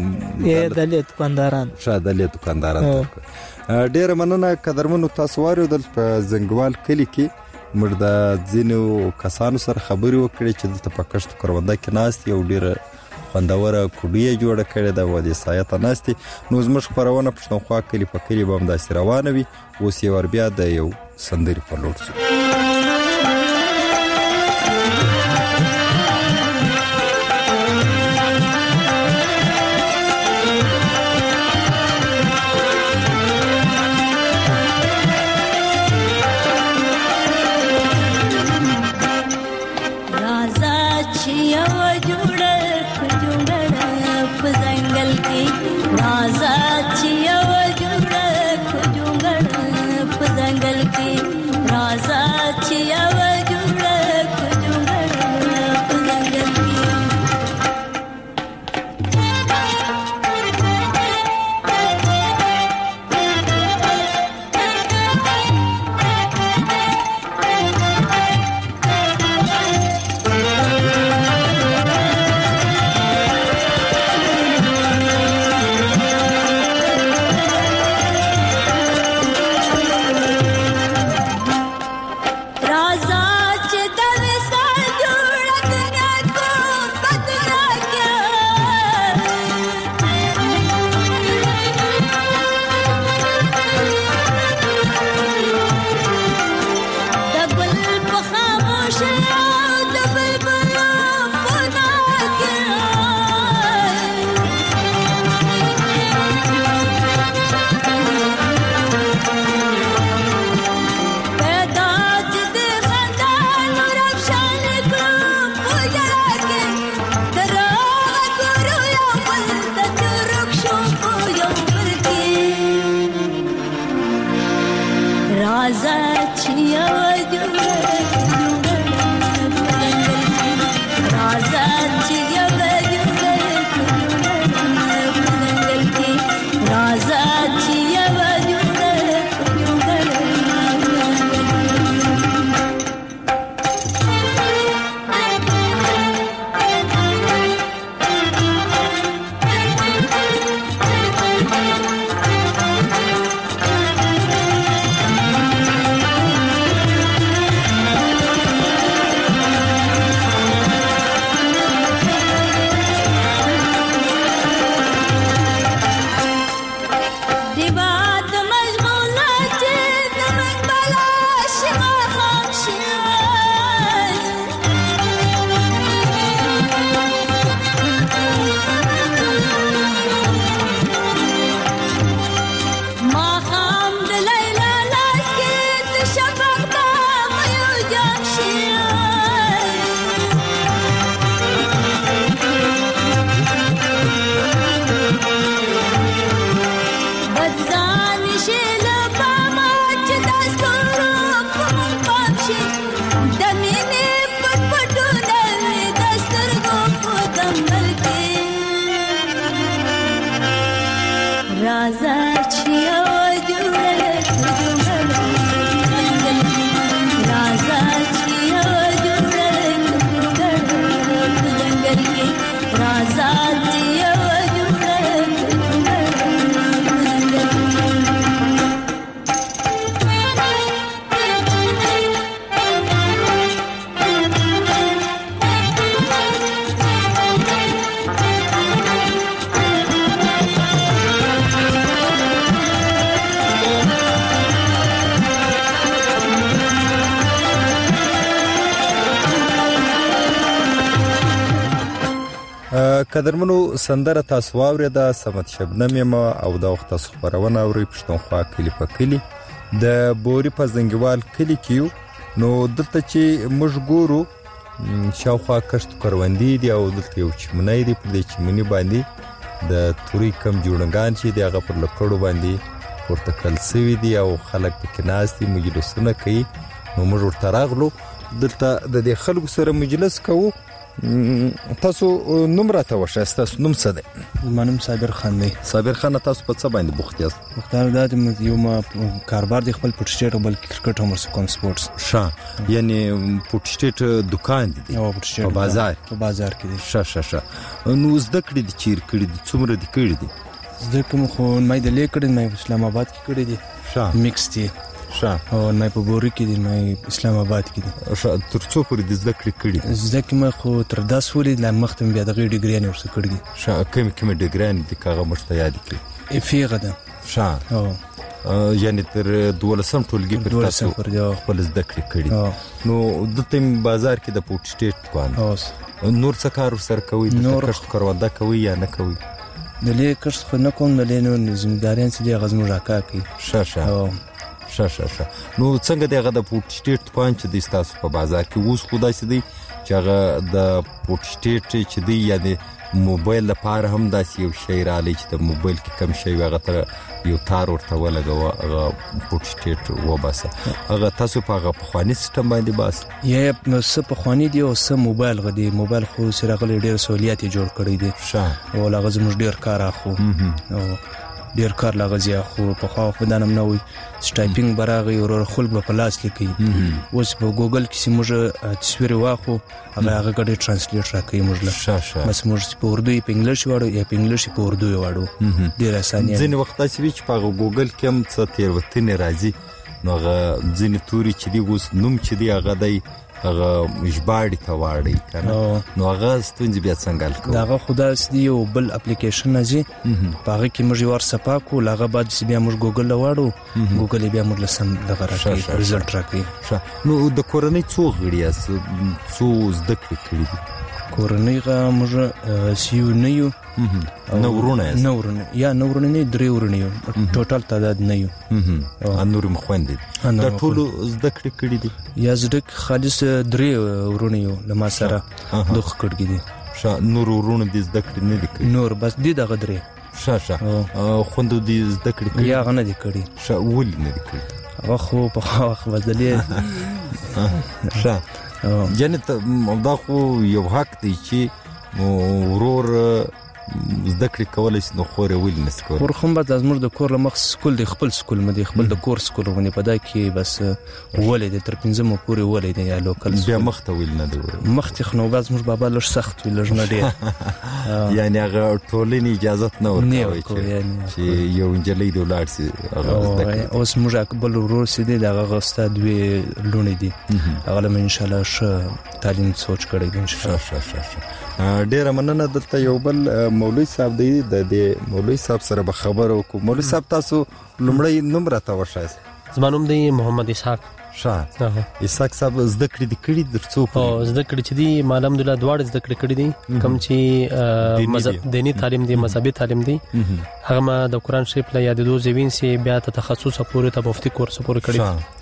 دلې دکانداران دلې دکانداران ډیر مننه قدرمنو تاسو وارو د زنګوال کلی کې مرده ځینو کسانو سره خبرې وکړې چې دلته په کښت کارونده کې ناست یو ډیر خوندوره کوډۍ جوړه کړې ده و دې سایه ناستي نو زموږ خبرونه پښتونخوا کلی په کلی به هم داسې روانه وي اوس یې ور بیا د یو سندري په لور شو بدزان شل پاما چې تاسو په پام شي د مینې پټ پټونه د سترګو په دمل کې رازا چې او جوړل رازا چې او جوړل جنگل کې رازا چې او قدرمنو سندره تاسو واورېده سمت شبنم یم او دا وخت تاسو خبرونه اورئ پښتونخوا کلی په کلی د بوري په زنګوال کلی کې نو دلته چې موږ ګورو شاوخوا کښت کروندې دي او دلته یو چمنۍ دی په دې چمنۍ باندې د توري کم جوړنګان چې دی هغه پر لکړو باندې ورته کل سوي دي او خلک پکې ناست دي مجلسونه کوي نو موږ ورته راغلو دلته د دې خلکو سره مجلس کوو تاسو نوم راته وښایئ تاسو نوم څه دی؟ زما نوم صابر خان دی. صابر خان تاسو په څه باندې بوخت یاست؟ مختار دا یو ما کاروبار دی خپل پټسټیټ او بلکې کرکټ هم ورسره کوم سپورتس ښه یعنی پټسټیټ دکان دی او پټسټیټ په بازار کې دی ښه نو زده کړې دي چیر کړې دي څومره دي کړې دي؟ زده کوم خو مې د لیکړې مې اسلام آباد کې کړې دي ښه میکس دی ښه او مې په بوري کې دي مې اسلام آباد کې دي ښه تر څو پورې د زده کړې کړې زده کې مې خو تر 10 ولې لا مختم بیا د غېډ ډیګري نه ورسره کړې دي ښه کوم ډیګري دي کاغه مشته یاد کړې افیغه ده ښه یعنی تر 12 ټولګي پر تاسو خپل زده کړې کړې نو د تیم بازار کې د پټسټیټ کوان نور څه کار سره کوي د کښت کرونده کوي یا نه کوي؟ د لیکښت خو نه کوم د لینو ذمہداریان چې د غزمو راکا کوي ښه نو څنګه دغه د پټسټیټ کوان چې د تاسو په بازار کې اوس خدای سي دی چې هغه د پټسټیټ چې دی یعنی موبایل لپاره هم داسې یو شی رالی چې د موبایل کې کم شی هغه تر یو تار ورته ولګوه هغه پټسټیټ وباسه هغه تاسو په هغه پخواني سیستم باندې باس یا څه پخواني دی او څه موبایل غدي موبایل خو سره غلي ډېر سہولیات جوړ کړی دي ښه او هغه زموږ ډېر کار اخو او ډیر کار لاغزي خو په خو خدانم نه وي سټایپینګ براغي او خلک په لاس لیکي اوس په ګوګل کې سیمه تصویر واخو هغه غړي ترانسلیټ راکوي موږ له بس موږ په اردو په انګلیش واړو یا په انګلیش په اردو واړو ډیر اسانه ځینې وخت چې په ګوګل کې هم څه تیروتنې راځي نو هغه ځینې توري چې دی اوس نوم چې دی هغه دی هغه ژباړې ته واړی کنه نو هغه ستونزې بیا څنګه حل کوو؟ دغه خدا سدي یو بل اپلیکیشن راځي په هغه کې موږ ور صفا کو هغه بعد بیا موږ ګوګل له واړو ګوګل بیا موږ لسم دغه راکړي رزلټ راکړي نو د کورنۍ څو غړي څو زده کړې دي؟ کورنۍ غا موږ سیو نه یو نورونه نه درې ورونه یو ټوټل تعداد نه یو نور مخوند دا ټول زده کړې دي یا زده خالص درې ورونه یو لما سره دوه کړګي دي نور ورونه دي زده کړې نه دي نور بس دي دغه درې ښه خوند دي زده کړې یا غنه دي کړي ول نه دي کړي هغه خو په خواخ بدلې یعنی دا خو یو حق دی چې ورور زده کړې کولای شي نو خور ول نه سکول خور هم به زموږ د کور لمخ سکول دی خپل سکول مده خپل د کور سکول ونه پدا کې بس ولې د تر 15 پورې ولې دی یا لوکل بیا مخته ول نه دی مخته خنو باز موږ بابا لږ سخت ویل نه دی یعنی هغه ټولنې اجازه نه ورکوي چې یو انجلۍ دی ولار سي هغه زده کړي اوس موږ خپل ورور سي دی دغه غستا دوی لونې دي هغه ان شاء الله تعلیم سوچ کړی ان شاء الله ډیر مننه دلته یو بل مولوی صاحب دی د مولوی صاحب سره به خبرو کو مولوی صاحب تاسو لمړی نوم راته وښایئ؟ زما نوم دی محمد اسحاق اسحاق صاحب زده کړې درڅو زده کړې چې دی معلوم دله دواړه زده کړې دي کوم چې دینی تعلیم دی مذهبي تعلیم دی هغه ما د قران شریف له یاد دو زوین سي بیا ته تخصص پورې ته مفتي کورس پورې کړی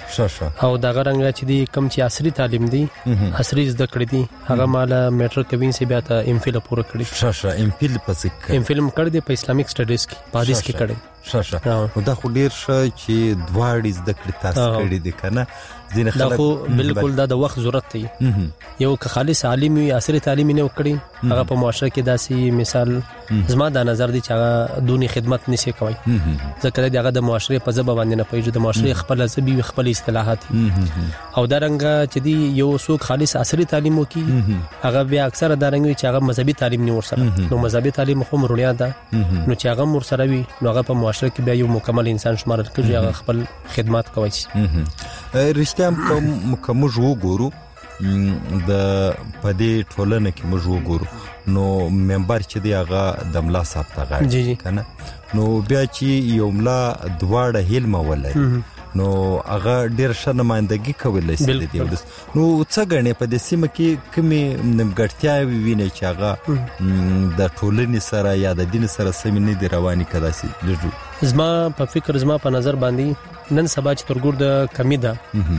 او دا غرنګ چې دی کم چې عصري تعلیم دی عصري زده کړې دي هغه مال میټرک کوین سي بیا ته ام فل پوره کړی ام فل پسې ام فل کړ دی په اسلامیک سټډیز کې پادیس کې کړی نو دا خو ډیر ښه چې دواړي زده کړې تاسو کړې دي کنه ځینې خلک دا خو بالکل دا د وخت ضرورت دی یو که خالص عالم وي عصري تعلیم نه وکړي هغه په معاشره کې داسي مثال زما دا نظر دی چې هغه دونی خدمت نشي کوي ځکه دا هغه د معاشره په ځبه باندې نه پېژني د معاشره خپل ځبي خپل اصطلاحات او دا رنګ چې دی یو څوک خالص عصري تعلیم وکي هغه بیا اکثره دا رنګ چې هغه مذهبي تعلیم نه ورسره نو مذهبي تعلیم خو مرونیا ده نو چې هغه ورسره وي نو هغه په معاشره کې بیا یو مکمل انسان شمارل کېږي هغه خپل خدمات کوي رښتیا کوم وګورو د پدې ټولنه کې موږ وګورو نو ممبر چې دی هغه د ملا صاحب ته غاړي کنه نو بیا چې یو ملا دواړه هیلمه ولري نو هغه ډیر ښه نمائندګي کولای شي دی نو څه غنې په دې سیمه کې کومې نمګړتیاوې ویني چې هغه د ټولنې سره یا د دین سره سمې نه دی رواني کړای شي لږ زما په فکر زما په نظر باندې نن سبا چې ترګور د کمی ده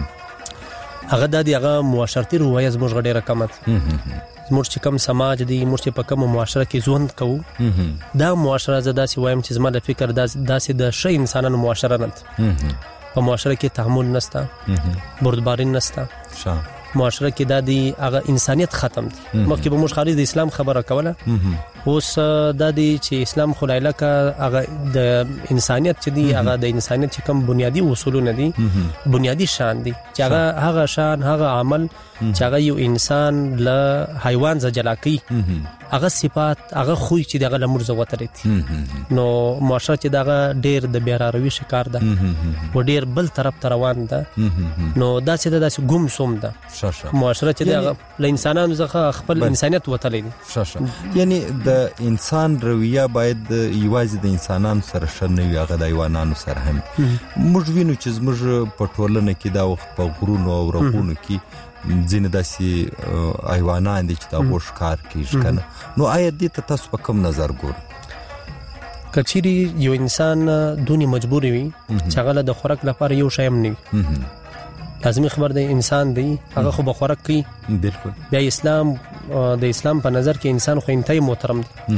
هغه د هغه معاشرتي روایت زموږ غډېره کمت زموږ چې کم سماج دی موږ چې په کوم معاشره کې ژوند کوو دا معاشره زدا سي وایم چې زما د فکر داسې د شي انسانانو معاشره نه په معاشره کې تحمل نستا بردباری نستا معاشره کې د هغه انسانيت ختم دي مخکې به موږ خارج د اسلام خبره کوله اوس د دې چې اسلام خلایله کا هغه د انسانيت چې دی هغه د انسانيت چې کوم بنیادی اصولونه دي بنیادی شان دي چې هغه شان هغه عمل چې هغه یو انسان له حیوان ځ جلا کوي هغه صفات هغه خوې چې دغه لمر زوته لري نو معاشره چې دغه ډیر د بیراروي شکار ده و ډیر بل طرف ته روان ده نو دا چې داسې ګم سوم ده معاشره چې دغه له انسانانو څخه خپل انسانيت وتلی دي یعنی د انسان رویه باید یوازې د انسانانو سره شنه وي هغه د حیوانانو سره هم موږ وینو چې موږ په ټولنه کې دا وخت په غرونو او رغونو کې ځینې داسې حیوانان دي چې دا غوښ کار کیږي کنه نو آیا دې ته تاسو په کوم نظر ګورئ کچيري یو انسان دونی مجبور وي چې هغه د خوراک لپاره یو شی هم نه لازمي خبر دی انسان دی هغه خو به خوراک کوي بالکل بیا اسلام د اسلام په نظر کې انسان خو انتهای محترم دی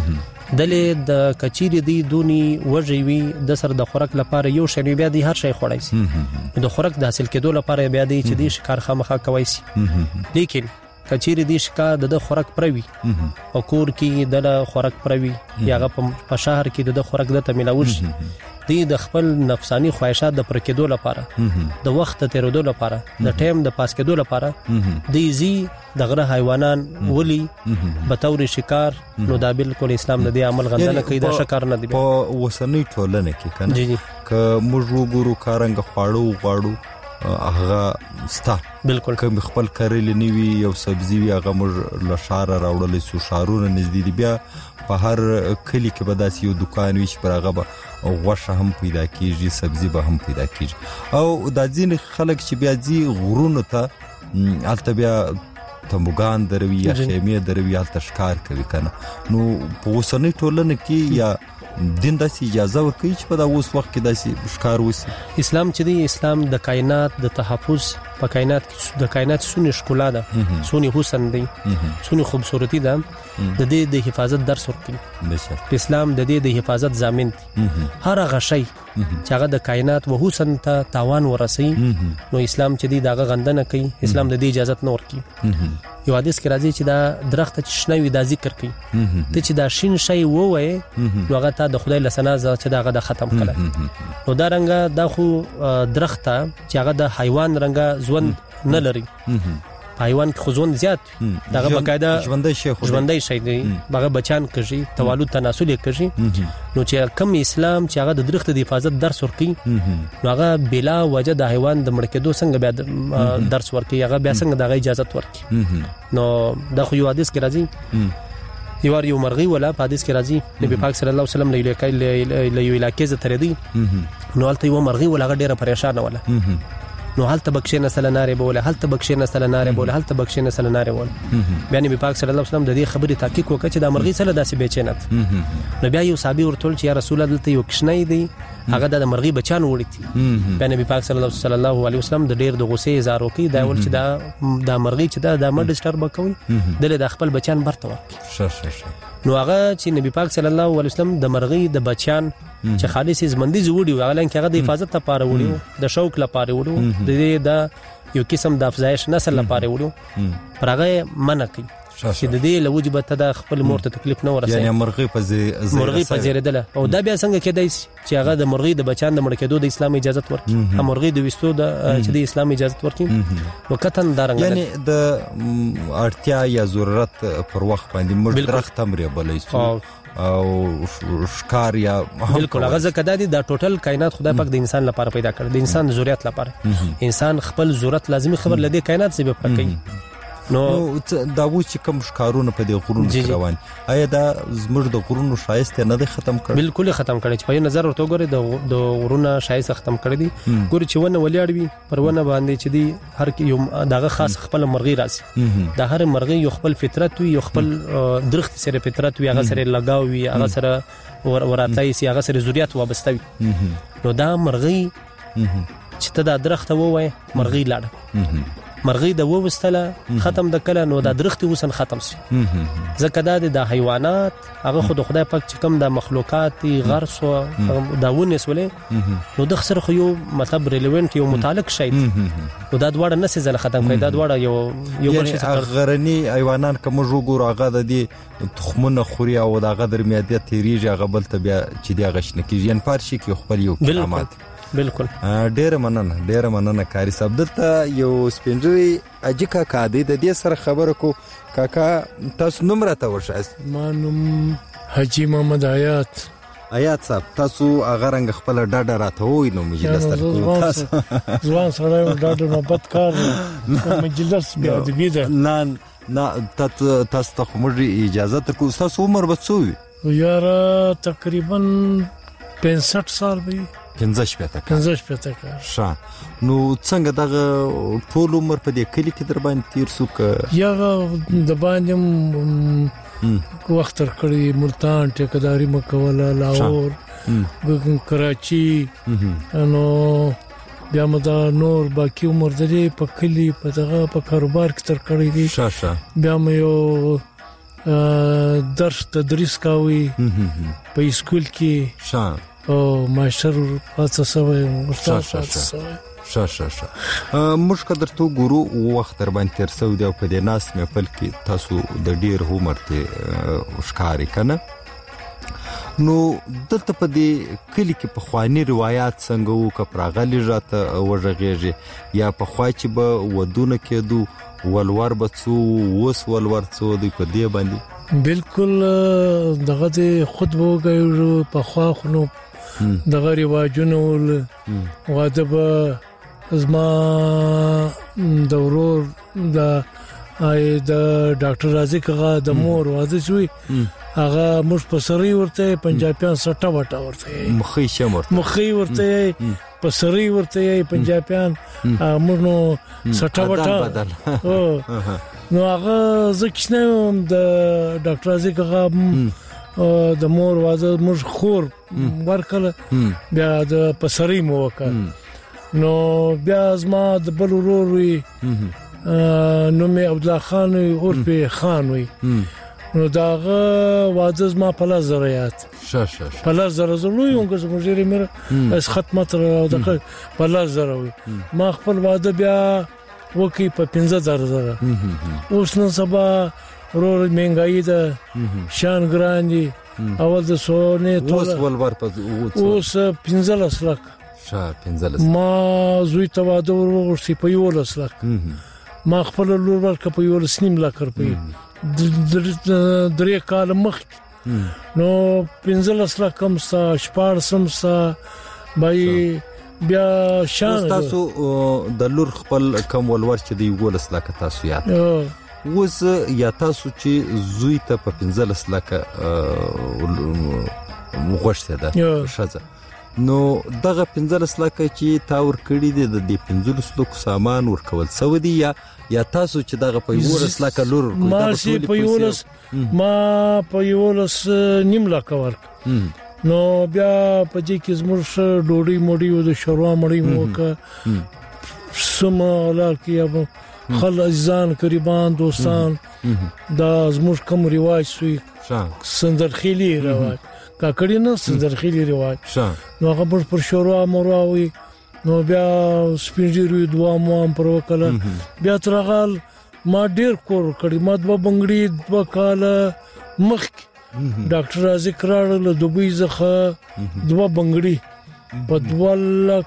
دلې د کچيري دی دونی وژوي د سر د خوراک لپاره یو شی بیا دی هر شی خوړای شي د خوراک د حاصل کېدو لپاره بیا دی چې دی شکار خامخا کوي شي لیکن کچيري دی شکار د خوراک پروي او کور کې د خوراک پروي یاغه په شهر کې د خوراک د تملاوش دی د خپل نفسانی خواهشات د پرکېدو لپاره د وخت تیرېدو لپاره د ټایم د پاس کېدو لپاره دی زی د غره حیوانان ولی به تور شکار نو دا بالکل اسلام د دې عمل غندنه کوي دا شکار نه دی په وسنۍ ټولنه کې کنه ک موږ وګورو کارنګ خواړو غواړو هغه ستا بالکل کوم خپل کړل نیوي یو سبزی وی هغه موږ لشاره راوړل سو شارونه نږدې دي بیا په هر کلی کې به داسې یو دکان وي چې پر هغه به غوښه هم پیدا کیږي سبزی به هم پیدا کیږي او د ځین خلک چې بیا ځي غرونو ته البته بیا تمبوګان دروي یا خیمه دروي یا تشکار کوي کنه نو په وسنۍ ټولنه کې یا دین داسې اجازه ورکوي چې په دا اوس وخت کې داسې ښکار وسی اسلام چې دی اسلام د کائنات د تحفظ په کائنات کې د کائنات سونی ښکلا ده سونی حسن دی سونی خوبصورتی ده د دې د حفاظت درس ورکوي اسلام د دې د حفاظت ضامن دی هر هغه شی چې هغه د کائنات و حسن ته تاوان ورسي نو اسلام چې دی دغه غندنه کوي اسلام د دې اجازه نه ورکوي یو حدیث کې راځي چې دا درخت چې شنوي دا ذکر کوي ته چې دا شین شی ووي نو هغه ته د خدای لسنا چې دا غدا ختم کړه نو دا رنګه دا خو درخت چې هغه د حیوان رنګه ژوند نه لري حیوان کې خزون زیات دغه بقاعده ژوندۍ شي دی هغه بچان کوي توالد تناسل کوي نو چې کم اسلام چې هغه د درخت د حفاظت درس ورکي نو هغه بلا وجه د حیوان د مړ کېدو څنګه بیا درس ورکي هغه بیا څنګه دغه اجازه ورکي نو دا خو یو حدیث کې راځي یو مرغي ولا په حدیث کې راځي نبی پاک صلی الله علیه وسلم له یو علاقې ز تر دی نو هلته یو مرغي ولا ډیره پریشان ولا نو هلته بخښه نسل ناره بوله هلته بخښه نسل ناره بوله هلته بخښه نسل ناره بوله بیا نبی پاک صلی الله علیه وسلم د دې خبرې تحقیق وکړ چې د مرغۍ سره داسې بیچینت نو بیا یو صحابي ورته چې یا رسول الله دلته یو کښنی دی هغه د مرغۍ بچان وړي دي نبی پاک صلی الله علیه وسلم د ډیر د غصې اظهار وکړي دا ول چې دا مرغۍ چې دا مړ ډسټرب کوي د خپل بچان برته ورکړي نو هغه چې نبی پاک صلی الله علیه وسلم د مرغۍ د بچان چې خالص زمندي جوړي وغلان کې هغه د حفاظت لپاره وړي د شوق لپاره وړي د یو قسم د افزایش نسل لپاره وړو پرغه منکې چې د دې لوجبه ته د خپل مور ته تکلیف نه ورسي یعنی مرغۍ په زیریدله او دا بیا څنګه کېدای چې هغه د مرغۍ د بچان د مړ کېدو د اسلام اجازه ورکړي هم مرغۍ د وستو د چې د اسلام اجازه ورکړي نو کتن دارنګ یعنی د اړتیا یا ضرورت پر وخت باندې مرغ درخت تمرې بلې او ښکار یا بالکل هغه ځکه دا ټوټل کائنات خدای پاک د انسان لپاره پیدا کړ د انسان د ضرورت لپاره انسان خپل ضرورت لازمي خبر لدی کائنات سبب پکې نو دا و چې کوم ښکارونه په دې غرونو روان آیا دا زموږ د غرونو شایست نه دی ختم کړ بالکل ختم کړي چې په نظر ورته ګوره د غرونو شایست ختم کړي دي ګوره چې ونه ولیاړ وي پرونه باندې چې دی هر یو دغه خاص خپل مرغۍ راسي د هر مرغۍ یو خپل فطرت وي یو خپل درخت سره فطرت وي هغه سره لگاو وي هغه سره وراتای سي هغه سره ضرورت وابسته وي نو دا مرغۍ چې ته دا درخت ووای مرغۍ لاړه مرغۍ د ووستله ختم د کله نو دا درخت وسن ختم شي ځکه دا حیوانات هغه خود خدای پاک چې کوم د مخلوقات غرس او داونه سولې نو د خسر خو یو مطلب ریلیونت یو متعلق شي نو دا دواړه نه سي ځل ختم کړي دا دواړه یو بل شي غرني حیوانات کوم جوړ هغه د دې تخمونه خوري او د هغه در معده تیریږي هغه بل ته بیا چې دی غشنه کیږي ان پارشي کې خپل یو کرامات بالکل ډېر مننه کاری صاحب دلته یو سپینځوي اجیکا کادی د دې سره خبره کو کاکا تاسو نوم راته ورشاست ما نوم حاجی محمد آیات صاحب تاسو هغه رنګ خپل ډاډه راته وای نو مجلس تر تاسو ځوان سره ډاډه نه بد کار مجلس بیا دې نه تاسو ته کوم اجازه تر کو تاسو عمر بڅوي یار تقریبا 65 سال وي 15 کار شا نو څنګه دغه ټول عمر په دې کلی کې در باندې تیر سو ک یا د باندې وخت تر کړی ملتان ټیکداري مکوله لاهور کراچي نو بیا مدا نور باقي عمر دې په کلی په دغه په کاروبار کې تر کړی دي شا بیا مې یو درس تدریس کاوي په اسکول کې شا او ماشر پاتې سوی استاد شا مشکل درته ګورو وخت در باندې تر سو دی په دې ناس مې خپل کې تاسو د ډیر عمر ته ښکاری کنه نو دلته په دې کلی کې په خواني روایت څنګه وو کپراغلی راته وژغېږي یا په خوا چې به ودونه کېدو ولور بڅو وس ولور څو دی په دې باندې بالکل دغه دې خود وګورو په خوا خنو دغه رواجونه ول واده به زما د ورور د ډاکټر رازق هغه د مور واده شوی هغه مش پسری ورته پنجابیان سټه وټه ورته مخې ورته پسری ورته پنجابیان مونږ سټه وټه نو هغه زکشنه د ډاکټر رازق هغه د مور واده مش خور ورکله بیا د پسری مو وکړ نو بیا زما د بل ورور وی نو مې عبد الله خان او په خان وی نو داغه واده زما په لزر یاد په لزر زلو یو څنګه مجری مې اس ختمه تر د په لزر وی ما خپل واده بیا وکی په 15000 اوس نو سبا رور مهنګای ده شان ګراندي اول د سونه اوس ولور په اوس 15 لک شا 15 ما زوی ته واده ورغورسي په 11 لک ما خپل لور ورک په 11 لک روپۍ درې کال مخ نو 15 لک کم سا شپارسم سا بای بیا شان تاسو د لور خپل کم ولور چې دی 11 لک تاسو یاد وز یا تاسو چې زوی ته په 15 لک وغوښته ده شزه نو دغه 15 لک چې تاور کړی دي د 15 لک سامان ورکول سو دی یا تاسو چې دغه په 11 لک لور ما په 11 نیم لک ورک نو بیا په دې کې زموږ ډوډۍ موډي او د شوروا مړی موکه سم لار کې اب خل ځان قریبان دوستان دا زموږ کوم رواج سوی سندرخیلی رواج کاکړی نه سندرخیلی رواج نو هغه پر شوروا مروا وي نو بیا سپینجری دوا مو پر وکړه بیا ترغال ما ډیر کور کړی ما د بنگړي د وکاله مخ ډاکټر رازق راړ له دوبۍ ځخه دوا بنگړي په 2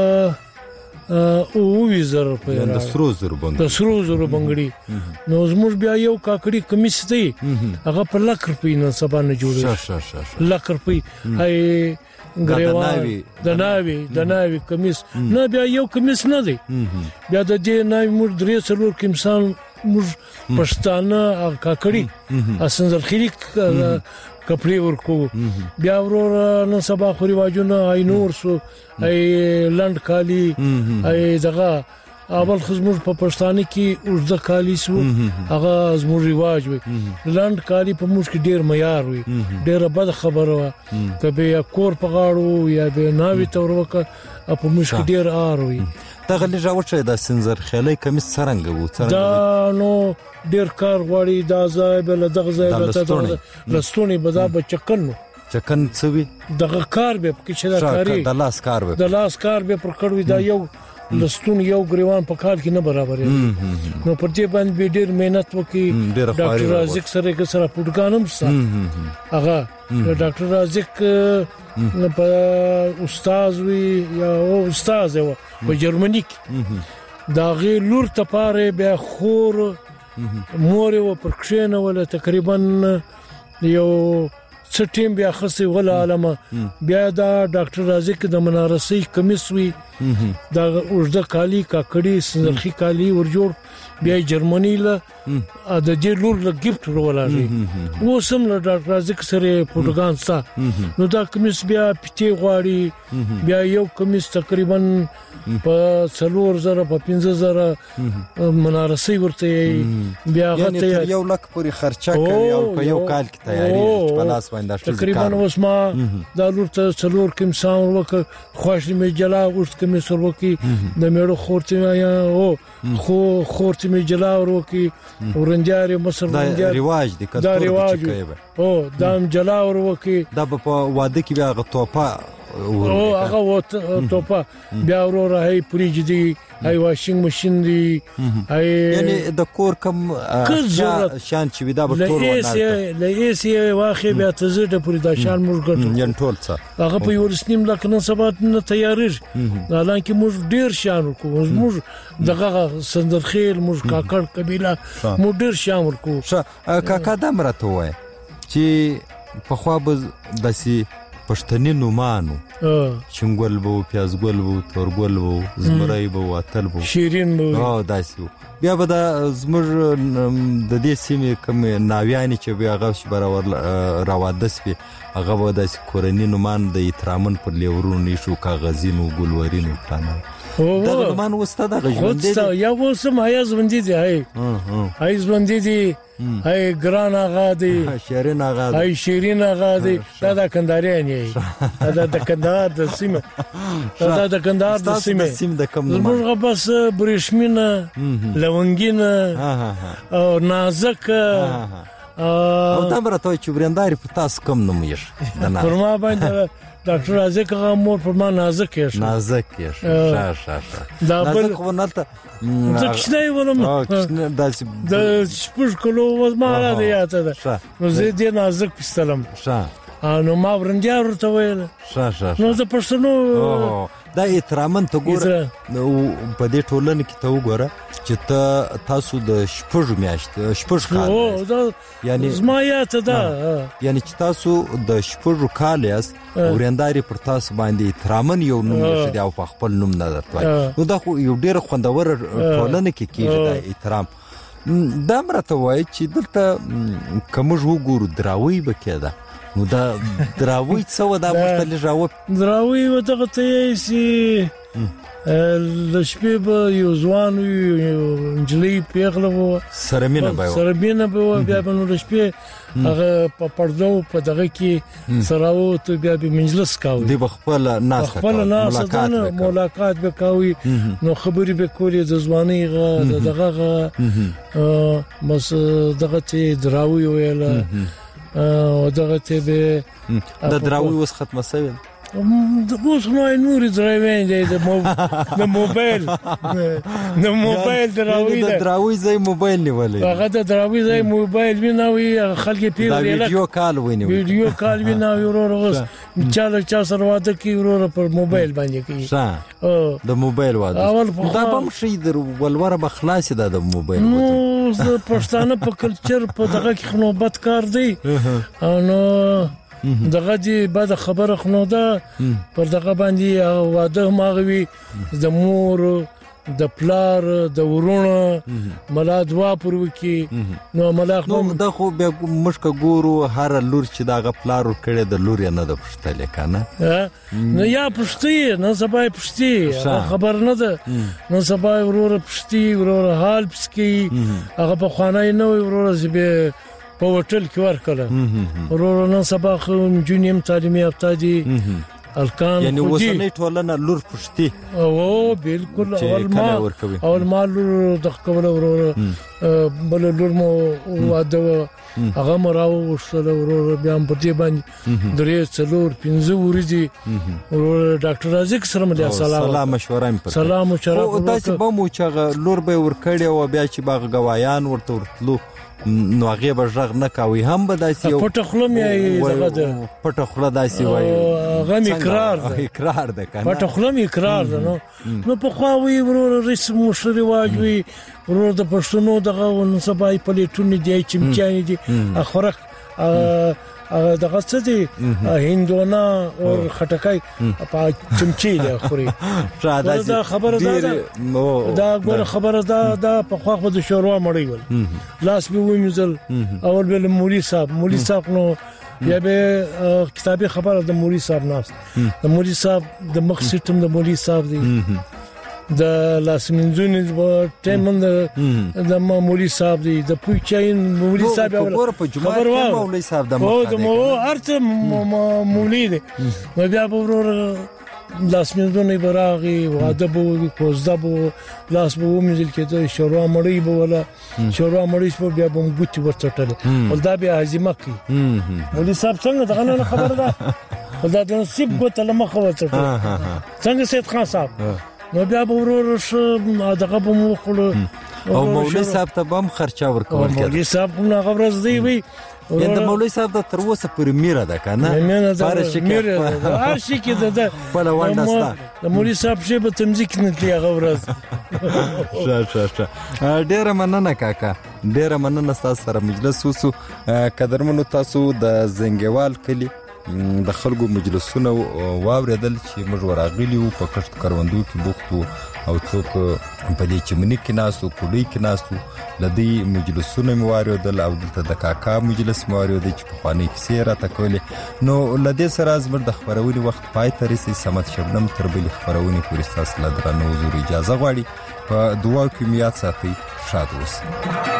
او ویزر په د سرو زر بنگړي نو زموږ بیا یو کاکړي کمیس دی هغه په لک روپۍ نه سبا نه جوړي لک روپۍ هاي غریوان د ناوی کمیس نه بیا یو کمیس نه دی بیا د دې ناوی موږ درې څلور کمسان موږ پښتانه کاکړي اسنځرخيري کپړې ورکو بیا ورور نن سبا خو رواجونه آی نور سو ای لند کالی ای دغه اول خزمور په پښتانه کې ورځ کالی سو هغه زموږ رواج وي لند کالی په موږ کې ډیر معیار وي ډیر بد خبره وا کبه کور په غاړو یا به ناوي تور وک په موږ کې ډیر آر وي دغه لږه د سنزر خیالي کمیس څنګه وو دا نو ډیر کار غواړي دا ځای بل دغه ځای ته لستونی بدا بچکنو چکن څوي دغه کار به کې چې دا کاری د لاس کار به پر کړوي دا یو لستون یو غریوان په کال کې نه برابر نو پر دې باندې ډیر مهنت وکي ډاکټر رازق سره پټګانم سره هغه ډاکټر رازق په استاد وی یا استاد و په جرمني کې دا غیر لور ته پاره بیا خور مور و پر کښینه ولا تقریبا یو څټیم بیا خسي ولا علامه بیا دا ډاکټر رازق د منارسي کمیس وی دا ورځ کالی کاکړي سنرخي کالی ورجوړ بیا جرمني له د دې لور له گیفت ورولاږي و سم له ډاکټر رازق سره پروګرام ستا نو دا کمیس بیا پټي غواړي بیا یو کمیس تقریبا په 4000 په 15000 منارسي ورته بیا غته یو لک پوری خرچه کوي او په یو کال کې تیاری په لاس باندې تقریبا اوس ما دا لور ته 4 کمسان وک خوښ می جلا اوس کمی سر وکي د میړو خورته یا او خورته می جلا وکي ورنجاري مصر دا رواج دي دا رواج او دام جلا وکي دا په واده کې بیا غطوپا او هغه توپا بیا ورور هي پوری جدي هاي واشنګ ماشين دي هاي یعنی د کور کم شان چې ودا به ټول ونه لېسي واخې بیا تزړه پوری دا شان موږ ګټو ین ټول څه هغه په ورسنیم لکه سبات نه تیارېږي حالانکه موږ ډیر شان ورکو موږ دغه سندرخیل موږ کاکړ قبيله موږ ډیر شان ورکو کاکا د مرته وای چې په خوا به داسي پښتني نومانو چنګول بو پیازګول بو تورګول بو زمرای بو اتل بو شیرین بو او داسو بیا به د زمر د دې سیمې کوم ناویانی چې بیا غوښ برابر راوادس په هغه به د کورنی نومان د احترامن پر لیورونو شو کاغذینو ګلورینو پلان دا نومان وسته د غوښته یا وسم هيا ژوندې دي هاي ژوندې دي هاي ګران آغا دي شیرین آغا هاي شیرین آغا دي دا د کنداریان یې دا د کندهار د سیمه دا د کندهار د سیمه د کوم موږ بس برېښمینه لونګینه او نازک او دا مرته چې برنداري په تاسو کوم نومېش پر ما باندې ډاکټر رازق مور پر ما نازک یې دا بل ونالته د کښنای ولم د شپږ کلو وزما را دی یاته ده نو زه دې نازک پستلم نو ما ورنجار ورته ویل نو د پښتنو دا احترامن ته ګوره په دې ټولنه کې ته وګوره چې تاسو د شپږ میاشت شپږ کال یعنی زما یاته ده یعنی چې تاسو د شپږ کال یاست ورنداري پر تاسو باندې احترامن یو نوم نشي او په خپل نوم نه درته نو دا خو یو ډیر خوندور ټولنه کې کیږي د احترام دا مرته وای چې دلته کوم وګورو دراوی بکیده نو دا دراوی څه و دا مختلف راو دراوی و دغه ته سي د شپې به یو ځوان یو نجلۍ پیغله و سره مینه به بیا به نو د شپې هغه په پردو په دغه کې سره و ته بیا به مجلس کاوه دی خپل ناس ملاقات به کوي نو خبرې به کولې د ځواني غا دغه مس دغه ته دراوی ویل او دغه ته به د دراوی وس ختمه شوی اوس نو نور دراوی دی د موبایل دراوی زای موبایل نیولې هغه د دراوی زای موبایل ویناوي خلک پیر ویډیو کال ویناوي ورور چا سره واده کوي ورور پر موبایل باندې کوي د موبایل واده دا بم شي در ولوره بخلاص ده د موبایل نو پښتانه په کلچر په دغه کې خنوبت کار دی نو دغه دی بعد خبره خنو ده پر دغه باندې واده ماغوي د مور د پلار د ورونه ملا دوا پرو کې نو ملاخ نو د خو به مشک ګورو هر لور چې دغه پلار کړي د لور نه د پښتل کنه نو یا پښتي نه سبا پښتي خبر نه ده نو سبا ورور پښتي ورور حال پسکی هغه په خانه نه ورور زبه په هوټل کې ورکړه ورور نن سبا خو جونیم تعلیمي یافته دي الکان یعنی وسنۍ ټولنه لور پښتي او بالکل اول ما لور د خپل ورور بل لور مو واده هغه مراو وشله ورور بیا په دې باندې درې څلور 15 ورځي ورور ډاکټر رازق سره ملي سلام مشوره او تاسو به مو چې لور به ورکړی او بیا چې باغ غوایان ورته ورتلو نو هغه به ژغ نه کوي هم به داسې یو پټه خلم یې زغه ده پټه خله داسې وایي غم اقرار ده کنه پټه خلم اقرار ده نو په خو وی ورور رسم مشري واجوي ورور د پښتنو دغه نسبای پلیټونه دی چمچاني دي اخرق دغه څه دي هندونا او خټکای په چمچي له خوري دا خبره ده دا ګور خبره ده په خو د شوروا مړی ول لاس به وینځل اول به مولوی صاحب نو یا به کتابي خبره د مولوی صاحب ناس د مولوی صاحب د مقصدم د مولوی صاحب دی د لاسمنځونی په ټیمند د مولوی صاحب دی د پوچاین مولوی صاحب خبر مولوی صاحب د مو ارته مولوی دی نو بیا ورور لاسمنځونی براغي واده بو کوزده بو لاس بو مزل کېده شوروا مړی بو ولا شوروا مړی په بیا بم ګوتی ورڅټل ول دا بیا هزیمه کی مولوی صاحب څنګه دغه خبر ده ول دا د نصیب ګوتل مخه ورڅټل څنګه سید خان صاحب نو بیا ورور دغه به مو خلو او مولوی صاحب ته بم خرچا ورکول کړه مولوی صاحب کوم هغه ورځ دی وی د مولوی صاحب د تر اوسه پر میره ده کنه فارش کې هر شي کې ده په لوانډستا د مولوی صاحب شی په تمزیک نه دی هغه ورځ شه ډیره مننه کاکا ډیره مننه تاسو سره مجلس وسو قدرمنو تاسو د زنګوال کلی د خلکو مجلسونه واوریدل چې موږ ورغلی وو په کښت کروندو کې بوختو او څوک په دې چمنې کې ناسو کډی کې ناسو لدی مجلسونه واوریدل او دلته د کاکا مجلس واوریدل چې په خواني کې راته کولې نو لدی سره زمر د خبرونې وخت پای ته رسي سمت شبنم تر بل خبرونې پورې تاسو له درنو حضور اجازه غواړي په دعا کې میات ساتي شاد اوسئ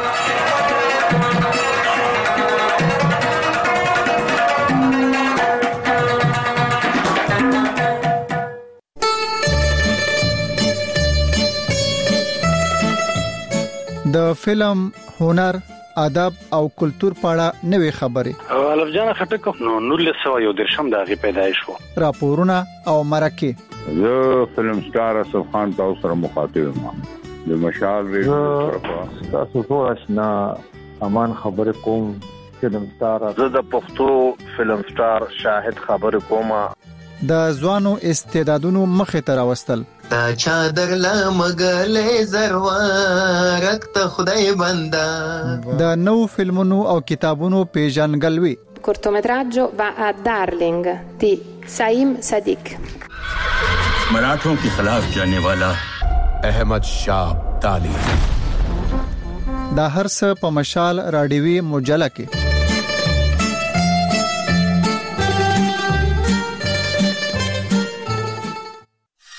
د فلم هنر ادب او کلچر پاړه نوې خبرې الف جان خټک نو 1913 د غي پیدایش وو راپورونه او مرکه زه فلم سٹار اسف خان تاسو سره مخاطب یم د مشال ریډیو تاسو ټول آشنا امان خبر کوم فلم سٹار زه د پښتو فلم سٹار شاهد خبر کوم د ځوانو استعدادونو مخه تر واستل تا چادر لمغلې زروارک ته خدای بندا د نو فلمونو او کتابونو پیژنګلوي cortometraggio va a Darling di Saim Sadiq मराठों के खिलाफ जाने वाला अहमद शाह ताली دا هر څه په مشال راډیوي مجله کې